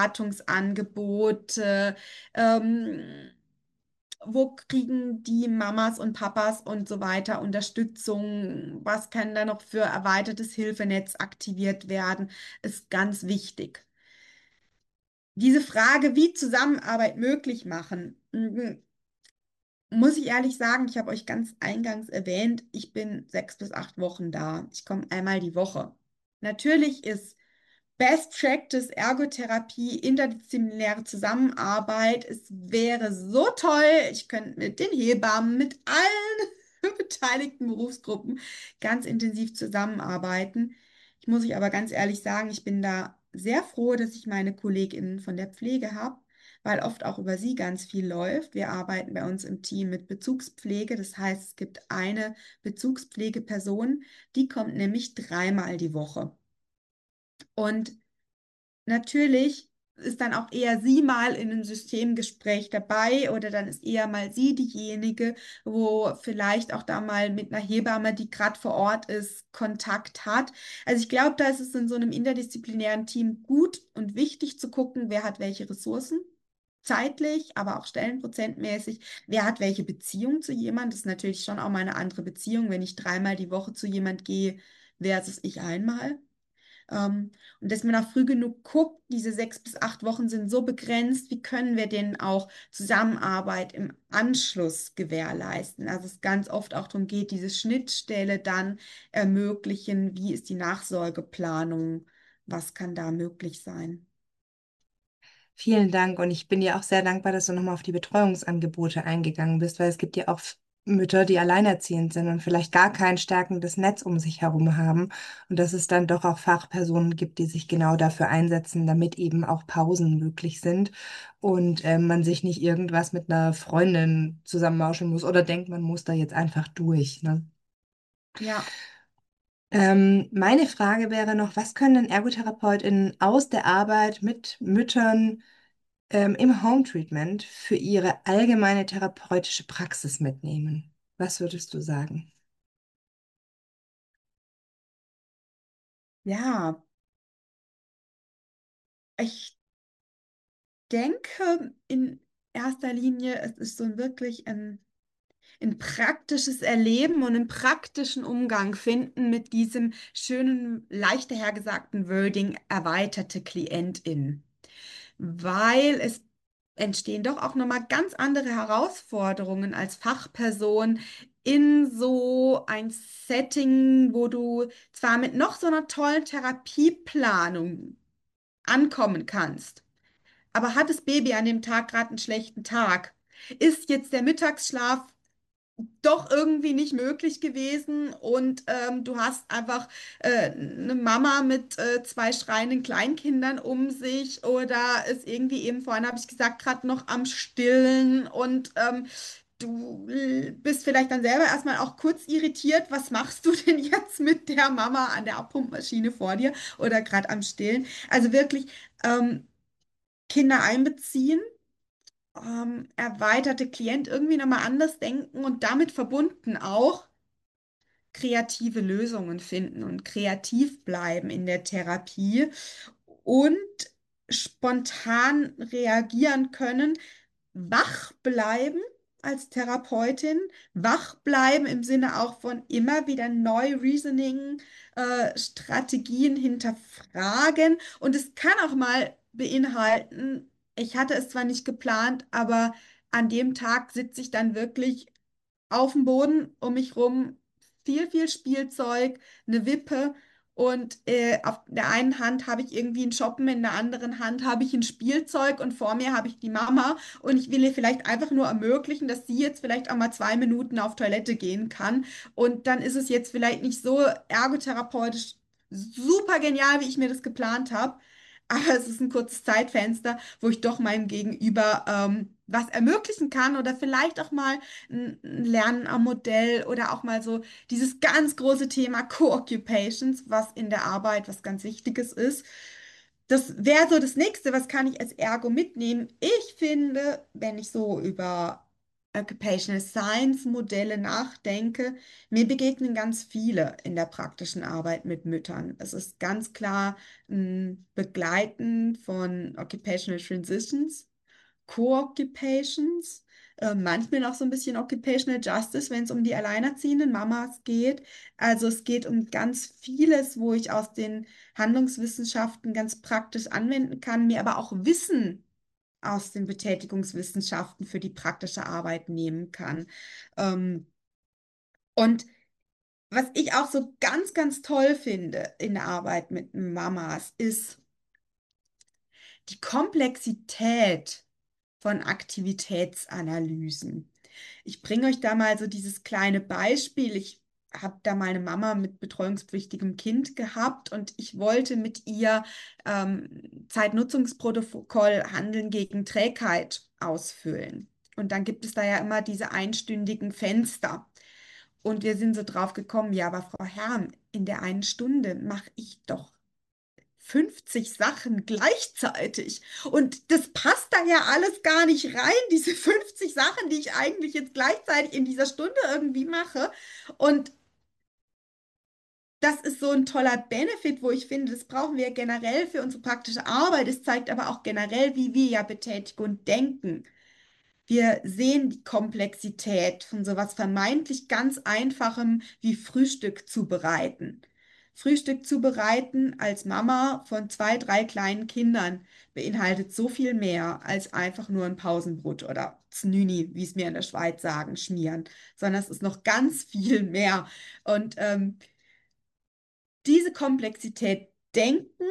Beratungsangebote, ähm, wo kriegen die Mamas und Papas und so weiter Unterstützung? Was kann da noch für erweitertes Hilfenetz aktiviert werden? Ist ganz wichtig. Diese Frage, wie Zusammenarbeit möglich machen, muss ich ehrlich sagen, ich habe euch ganz eingangs erwähnt, ich bin 6 bis 8 Wochen da. Ich komme einmal die Woche. Natürlich ist Best Practice Ergotherapie, interdisziplinäre Zusammenarbeit. Es wäre so toll, ich könnte mit den Hebammen, mit allen beteiligten Berufsgruppen ganz intensiv zusammenarbeiten. Ich muss euch aber ganz ehrlich sagen, ich bin da sehr froh, dass ich meine KollegInnen von der Pflege habe, weil oft auch über sie ganz viel läuft. Wir arbeiten bei uns im Team mit Bezugspflege. Das heißt, es gibt eine Bezugspflegeperson, die kommt nämlich 3-mal die Woche. Und natürlich ist dann auch eher sie mal in einem Systemgespräch dabei oder dann ist eher mal sie diejenige, wo vielleicht auch da mal mit einer Hebamme, die gerade vor Ort ist, Kontakt hat. Also ich glaube, da ist es in so einem interdisziplinären Team gut und wichtig zu gucken, wer hat welche Ressourcen. Zeitlich, aber auch stellenprozentmäßig. Wer hat welche Beziehung zu jemandem? Das ist natürlich schon auch mal eine andere Beziehung, wenn ich 3-mal die Woche zu jemand gehe, versus ich einmal. Und dass man auch früh genug guckt, diese 6 bis 8 Wochen sind so begrenzt, wie können wir denn auch Zusammenarbeit im Anschluss gewährleisten? Also es ganz oft auch darum geht, diese Schnittstelle dann ermöglichen, wie ist die Nachsorgeplanung, was kann da möglich sein? Vielen Dank und ich bin dir auch sehr dankbar, dass du nochmal auf die Betreuungsangebote eingegangen bist, weil es gibt ja auch Mütter, die alleinerziehend sind und vielleicht gar kein stärkendes Netz um sich herum haben und dass es dann doch auch Fachpersonen gibt, die sich genau dafür einsetzen, damit eben auch Pausen möglich sind und man sich nicht irgendwas mit einer Freundin zusammenmauscheln muss oder denkt, man muss da jetzt einfach durch, ne? Ja. Meine Frage wäre noch, was können denn ErgotherapeutInnen aus der Arbeit mit Müttern im Home Treatment für ihre allgemeine therapeutische Praxis mitnehmen? Was würdest du sagen? Ja, ich denke in erster Linie, es ist so wirklich ein praktisches Erleben und einen praktischen Umgang finden mit diesem schönen, leicht dahergesagten Wording erweiterte Klientin. Weil es entstehen doch auch nochmal ganz andere Herausforderungen als Fachperson in so ein Setting, wo du zwar mit noch so einer tollen Therapieplanung ankommen kannst, aber hat das Baby an dem Tag gerade einen schlechten Tag? Ist jetzt der Mittagsschlaf doch irgendwie nicht möglich gewesen und du hast einfach eine Mama mit 2 schreienden Kleinkindern um sich oder ist irgendwie eben vorhin, habe ich gesagt, gerade noch am Stillen und du bist vielleicht dann selber erstmal auch kurz irritiert, was machst du denn jetzt mit der Mama an der Abpumpmaschine vor dir oder gerade am Stillen? Also wirklich Kinder einbeziehen, erweiterte Klient irgendwie nochmal anders denken und damit verbunden auch kreative Lösungen finden und kreativ bleiben in der Therapie und spontan reagieren können, wach bleiben als Therapeutin, wach bleiben im Sinne auch von immer wieder neu Reasoning, Strategien hinterfragen und es kann auch mal beinhalten, ich hatte es zwar nicht geplant, aber an dem Tag sitze ich dann wirklich auf dem Boden um mich rum viel Spielzeug, eine Wippe und auf der einen Hand habe ich irgendwie einen Shoppen, in der anderen Hand habe ich ein Spielzeug und vor mir habe ich die Mama und ich will ihr vielleicht einfach nur ermöglichen, dass sie jetzt vielleicht auch mal 2 Minuten auf Toilette gehen kann und dann ist es jetzt vielleicht nicht so ergotherapeutisch super genial, wie ich mir das geplant habe. Aber es ist ein kurzes Zeitfenster, wo ich doch meinem Gegenüber was ermöglichen kann oder vielleicht auch mal ein Lernen am Modell oder auch mal so dieses ganz große Thema Co-Occupations, was in der Arbeit was ganz Wichtiges ist. Das wäre so das Nächste, was kann ich als Ergo mitnehmen? Ich finde, wenn ich so über Occupational Science Modelle nachdenke, mir begegnen ganz viele in der praktischen Arbeit mit Müttern. Es ist ganz klar ein Begleiten von Occupational Transitions, Co-Occupations, manchmal auch so ein bisschen Occupational Justice, wenn es um die alleinerziehenden Mamas geht. Also es geht um ganz vieles, wo ich aus den Handlungswissenschaften ganz praktisch anwenden kann, mir aber auch Wissen aus den Betätigungswissenschaften für die praktische Arbeit nehmen kann. Ähm, und was ich auch so ganz, ganz toll finde in der Arbeit mit Mamas, ist die Komplexität von Aktivitätsanalysen. Ich bringe euch da mal so dieses kleine Beispiel. Ich habe da mal eine Mama mit betreuungspflichtigem Kind gehabt und ich wollte mit ihr Zeitnutzungsprotokoll Handeln gegen Trägheit ausfüllen. Und dann gibt es da ja immer diese einstündigen Fenster. Und wir sind so drauf gekommen, ja, aber Frau Herrn, in der einen Stunde mache ich doch 50 Sachen gleichzeitig. Und das passt da ja alles gar nicht rein, diese 50 Sachen, die ich eigentlich jetzt gleichzeitig in dieser Stunde irgendwie mache. Und das ist so ein toller Benefit, wo ich finde, das brauchen wir generell für unsere praktische Arbeit. Es zeigt aber auch generell, wie wir ja betätigen und denken. Wir sehen die Komplexität von sowas vermeintlich ganz Einfachem wie Frühstück zubereiten. Frühstück zubereiten als Mama von 2, 3 kleinen Kindern beinhaltet so viel mehr als einfach nur ein Pausenbrot oder Znüni, wie es mir in der Schweiz sagen, schmieren, sondern es ist noch ganz viel mehr. Und diese Komplexität denken,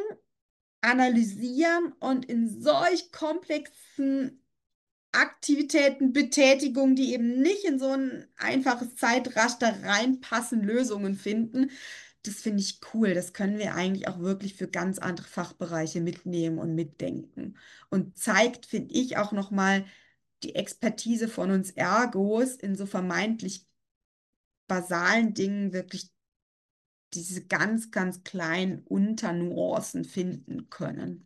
analysieren und in solch komplexen Aktivitäten, Betätigungen, die eben nicht in so ein einfaches Zeitraster reinpassen, Lösungen finden. Das finde ich cool. Das können wir eigentlich auch wirklich für ganz andere Fachbereiche mitnehmen und mitdenken. Und zeigt, finde ich, auch nochmal die Expertise von uns Ergos in so vermeintlich basalen Dingen wirklich diese ganz, ganz kleinen Unternuancen finden können.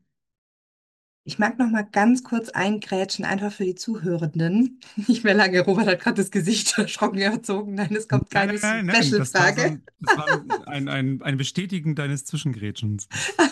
Ich mag noch mal ganz kurz eingrätschen, einfach für die Zuhörenden. Nicht mehr lange, Robert hat gerade das Gesicht erschrocken erzogen. Nein, es kommt Nein, keine nein, nein, nein. Special-Frage. Das war ein Bestätigen deines Zwischengrätschens.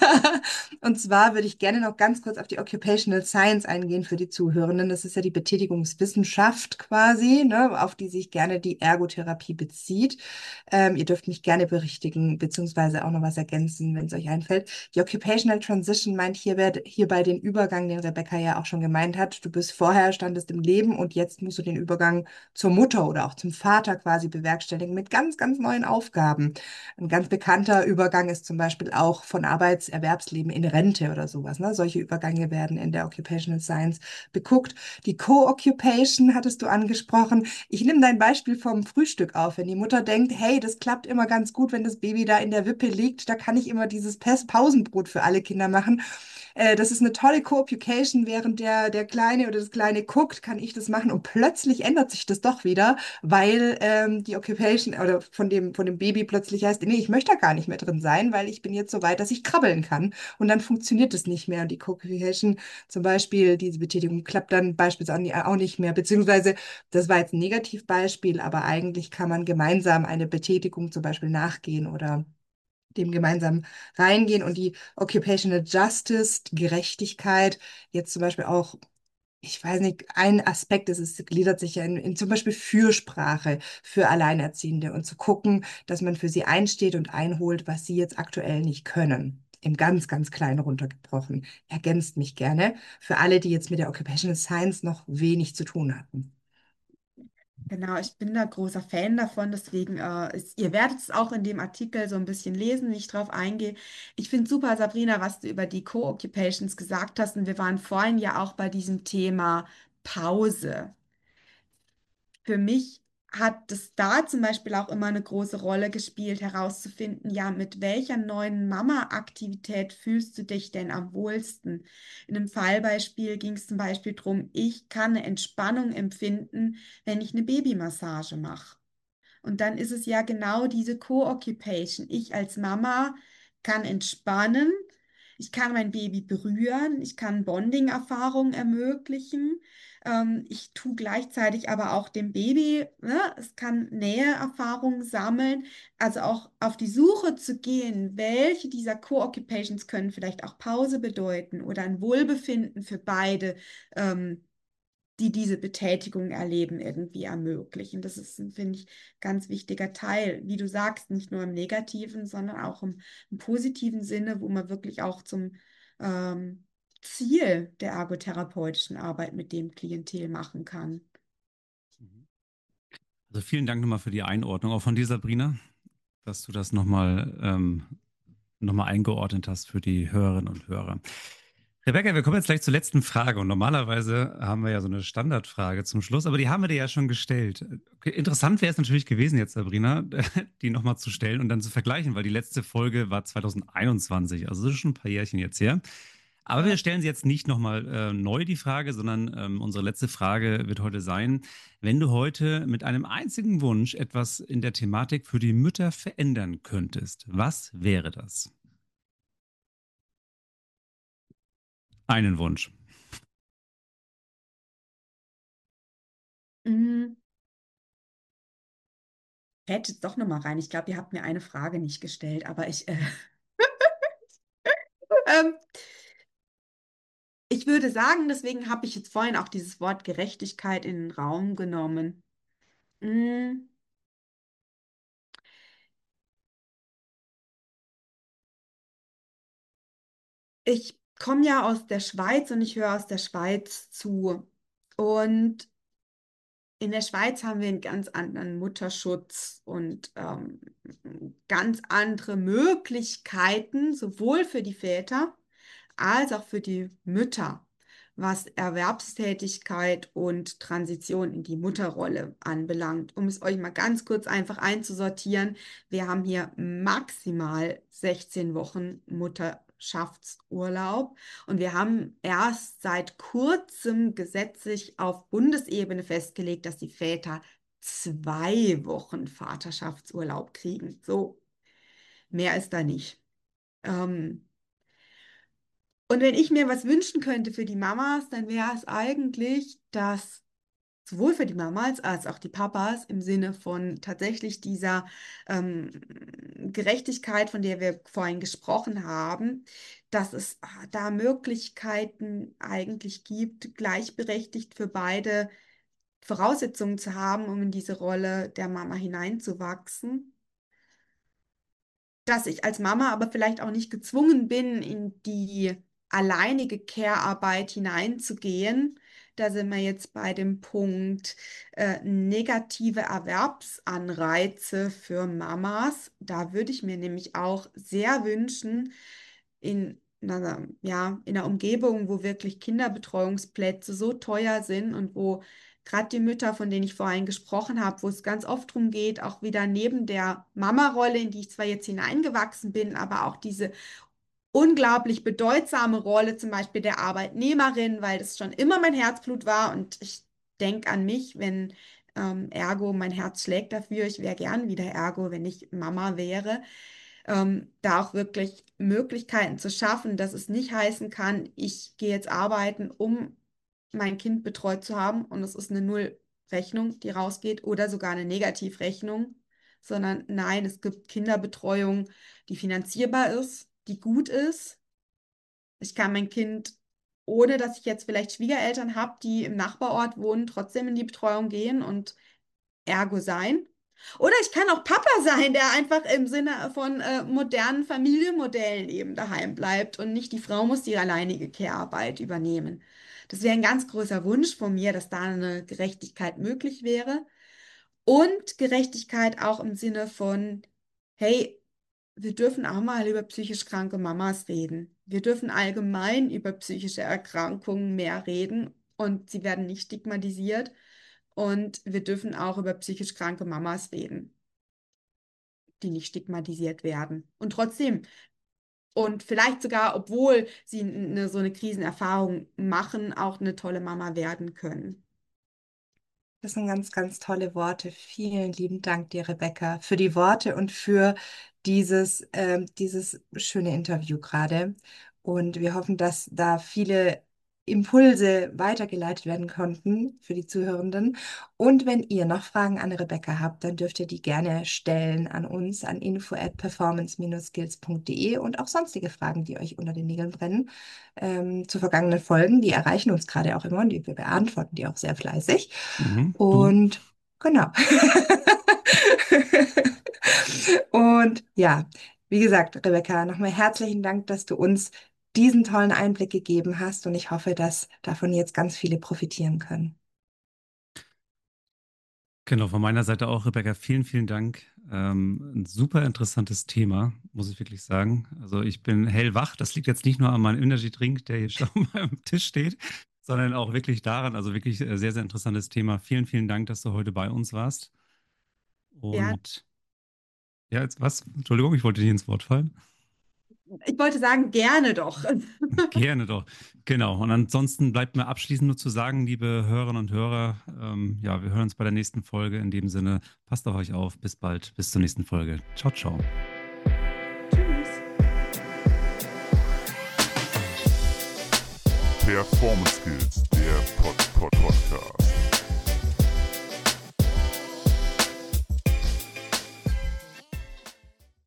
Und zwar würde ich gerne noch ganz kurz auf die Occupational Science eingehen für die Zuhörenden. Das ist ja die Betätigungswissenschaft quasi, ne, auf die sich gerne die Ergotherapie bezieht. Ihr dürft mich gerne berichtigen, beziehungsweise auch noch was ergänzen, wenn es euch einfällt. Die Occupational Transition meint hierbei den Übergang, den Rebecca ja auch schon gemeint hat. Du bist vorher, standest im Leben und jetzt musst du den Übergang zur Mutter oder auch zum Vater quasi bewerkstelligen mit ganz, ganz neuen Aufgaben. Ein ganz bekannter Übergang ist zum Beispiel auch von Arbeitserwerbsleben in Rente oder sowas. Ne? Solche Übergänge werden in der Occupational Science beguckt. Die Co-Occupation hattest du angesprochen. Ich nehme dein Beispiel vom Frühstück auf. Wenn die Mutter denkt, hey, das klappt immer ganz gut, wenn das Baby da in der Wippe liegt, da kann ich immer dieses Pausenbrot für alle Kinder machen. Das ist eine tolle Co-Occupation, während der Kleine oder das Kleine guckt, kann ich das machen und plötzlich ändert sich das doch wieder, weil die Occupation oder von dem Baby plötzlich heißt, nee, ich möchte da gar nicht mehr drin sein, weil ich bin jetzt so weit, dass ich krabbeln kann und dann funktioniert es nicht mehr und die Co-Occupation zum Beispiel, diese Betätigung klappt dann beispielsweise auch nicht mehr, beziehungsweise das war jetzt ein Negativbeispiel, aber eigentlich kann man gemeinsam eine Betätigung zum Beispiel nachgehen oder dem gemeinsam reingehen und die Occupational Justice, die Gerechtigkeit, jetzt zum Beispiel auch, ich weiß nicht, ein Aspekt ist, es gliedert sich ja in zum Beispiel Fürsprache für Alleinerziehende und zu gucken, dass man für sie einsteht und einholt, was sie jetzt aktuell nicht können. Im ganz, ganz Kleinen runtergebrochen. Ergänzt mich gerne für alle, die jetzt mit der Occupational Science noch wenig zu tun hatten. Genau, ich bin da großer Fan davon, deswegen, ihr werdet es auch in dem Artikel so ein bisschen lesen, wie ich drauf eingehe. Ich finde super, Sabrina, was du über die Co-Occupations gesagt hast. Und wir waren vorhin ja auch bei diesem Thema Pause. Für mich hat es da zum Beispiel auch immer eine große Rolle gespielt, herauszufinden, ja, mit welcher neuen Mama-Aktivität fühlst du dich denn am wohlsten? In einem Fallbeispiel ging es zum Beispiel darum, ich kann eine Entspannung empfinden, wenn ich eine Babymassage mache. Und dann ist es ja genau diese Co-Occupation. Ich als Mama kann entspannen, ich kann mein Baby berühren, ich kann Bonding-Erfahrungen ermöglichen. Ich tue gleichzeitig aber auch dem Baby, ne, es kann Näheerfahrungen sammeln. Also auch auf die Suche zu gehen, welche dieser Co-Occupations können vielleicht auch Pause bedeuten oder ein Wohlbefinden für beide. Die diese Betätigung erleben, irgendwie ermöglichen. Das ist, finde ich, ganz wichtiger Teil, wie du sagst, nicht nur im negativen, sondern auch im positiven Sinne, wo man wirklich auch zum Ziel der ergotherapeutischen Arbeit mit dem Klientel machen kann. Also vielen Dank nochmal für die Einordnung, auch von dir, Sabrina, dass du das nochmal eingeordnet hast für die Hörerinnen und Hörer. Rebecca, wir kommen jetzt gleich zur letzten Frage und normalerweise haben wir ja so eine Standardfrage zum Schluss, aber die haben wir dir ja schon gestellt. Okay, interessant wäre es natürlich gewesen jetzt, Sabrina, die nochmal zu stellen und dann zu vergleichen, weil die letzte Folge war 2021, also das ist schon ein paar Jährchen jetzt her. Aber wir stellen sie jetzt nicht nochmal neu die Frage, sondern unsere letzte Frage wird heute sein, wenn du heute mit einem einzigen Wunsch etwas in der Thematik für die Mütter verändern könntest, was wäre das? Einen Wunsch. Mhm. Ich hätte jetzt doch nochmal rein. Ich glaube, ihr habt mir eine Frage nicht gestellt, aber ähm, ich würde sagen, deswegen habe ich jetzt vorhin auch dieses Wort Gerechtigkeit in den Raum genommen. Mm, Ich komme ja aus der Schweiz und ich höre aus der Schweiz zu. Und in der Schweiz haben wir einen ganz anderen Mutterschutz und ganz andere Möglichkeiten, sowohl für die Väter als auch für die Mütter, was Erwerbstätigkeit und Transition in die Mutterrolle anbelangt. Um es euch mal ganz kurz einfach einzusortieren, wir haben hier maximal 16 Wochen Mutterschaftsurlaub und wir haben erst seit kurzem gesetzlich auf Bundesebene festgelegt, dass die Väter 2 Wochen Vaterschaftsurlaub kriegen. So, mehr ist da nicht. Ähm, und wenn ich mir was wünschen könnte für die Mamas, dann wäre es eigentlich, dass sowohl für die Mamas als auch die Papas im Sinne von tatsächlich dieser Gerechtigkeit, von der wir vorhin gesprochen haben, dass es da Möglichkeiten eigentlich gibt, gleichberechtigt für beide Voraussetzungen zu haben, um in diese Rolle der Mama hineinzuwachsen, dass ich als Mama aber vielleicht auch nicht gezwungen bin, in die alleinige Care-Arbeit hineinzugehen. Da sind wir jetzt bei dem Punkt negative Erwerbsanreize für Mamas. Da würde ich mir nämlich auch sehr wünschen, ja, in einer Umgebung, wo wirklich Kinderbetreuungsplätze so teuer sind und wo gerade die Mütter, von denen ich vorhin gesprochen habe, wo es ganz oft darum geht, auch wieder neben der Mama-Rolle, in die ich zwar jetzt hineingewachsen bin, aber auch diese unglaublich bedeutsame Rolle zum Beispiel der Arbeitnehmerin, weil das schon immer mein Herzblut war und ich denke an mich, wenn Ergo, mein Herz schlägt dafür, ich wäre gern wieder Ergo, wenn ich Mama wäre, da auch wirklich Möglichkeiten zu schaffen, dass es nicht heißen kann, ich gehe jetzt arbeiten, um mein Kind betreut zu haben und es ist eine Nullrechnung, die rausgeht oder sogar eine Negativrechnung, sondern nein, es gibt Kinderbetreuung, die finanzierbar ist, die gut ist. Ich kann mein Kind, ohne dass ich jetzt vielleicht Schwiegereltern habe, die im Nachbarort wohnen, trotzdem in die Betreuung gehen und Ergo sein. Oder ich kann auch Papa sein, der einfach im Sinne von modernen Familienmodellen eben daheim bleibt und nicht die Frau muss die alleinige Care-Arbeit übernehmen. Das wäre ein ganz großer Wunsch von mir, dass da eine Gerechtigkeit möglich wäre. Und Gerechtigkeit auch im Sinne von, hey, wir dürfen auch mal über psychisch kranke Mamas reden. Wir dürfen allgemein über psychische Erkrankungen mehr reden und sie werden nicht stigmatisiert. Und wir dürfen auch über psychisch kranke Mamas reden, die nicht stigmatisiert werden. Und trotzdem, und vielleicht sogar, obwohl sie so eine Krisenerfahrung machen, auch eine tolle Mama werden können. Das sind ganz, ganz tolle Worte. Vielen lieben Dank dir, Rebecca, für die Worte und für dieses schöne Interview gerade. Und wir hoffen, dass da viele Impulse weitergeleitet werden konnten für die Zuhörenden. Und wenn ihr noch Fragen an Rebecca habt, dann dürft ihr die gerne stellen an uns an info@performance-skills.de und auch sonstige Fragen, die euch unter den Nägeln brennen, zu vergangenen Folgen. Die erreichen uns gerade auch immer und wir beantworten die auch sehr fleißig. Du? Und genau. Und ja, wie gesagt, Rebecca, nochmal herzlichen Dank, dass du uns diesen tollen Einblick gegeben hast und ich hoffe, dass davon jetzt ganz viele profitieren können. Genau, von meiner Seite auch, Rebecca, vielen, vielen Dank. Ein super interessantes Thema, muss ich wirklich sagen. Also ich bin hellwach. Das liegt jetzt nicht nur an meinem Energy-Drink, der hier schon auf meinem Tisch steht, sondern auch wirklich daran. Also wirklich sehr, sehr interessantes Thema. Vielen, vielen Dank, dass du heute bei uns warst. Ja, Und ja, jetzt was? Entschuldigung, ich wollte dir ins Wort fallen. ich wollte sagen, gerne doch. Gerne doch. Genau. Und ansonsten bleibt mir abschließend nur zu sagen, liebe Hörerinnen und Hörer, ja, wir hören uns bei der nächsten Folge. In dem Sinne, passt auf euch auf. Bis bald. Bis zur nächsten Folge. Ciao, ciao. Tschüss. Performance Skills, der Podcast.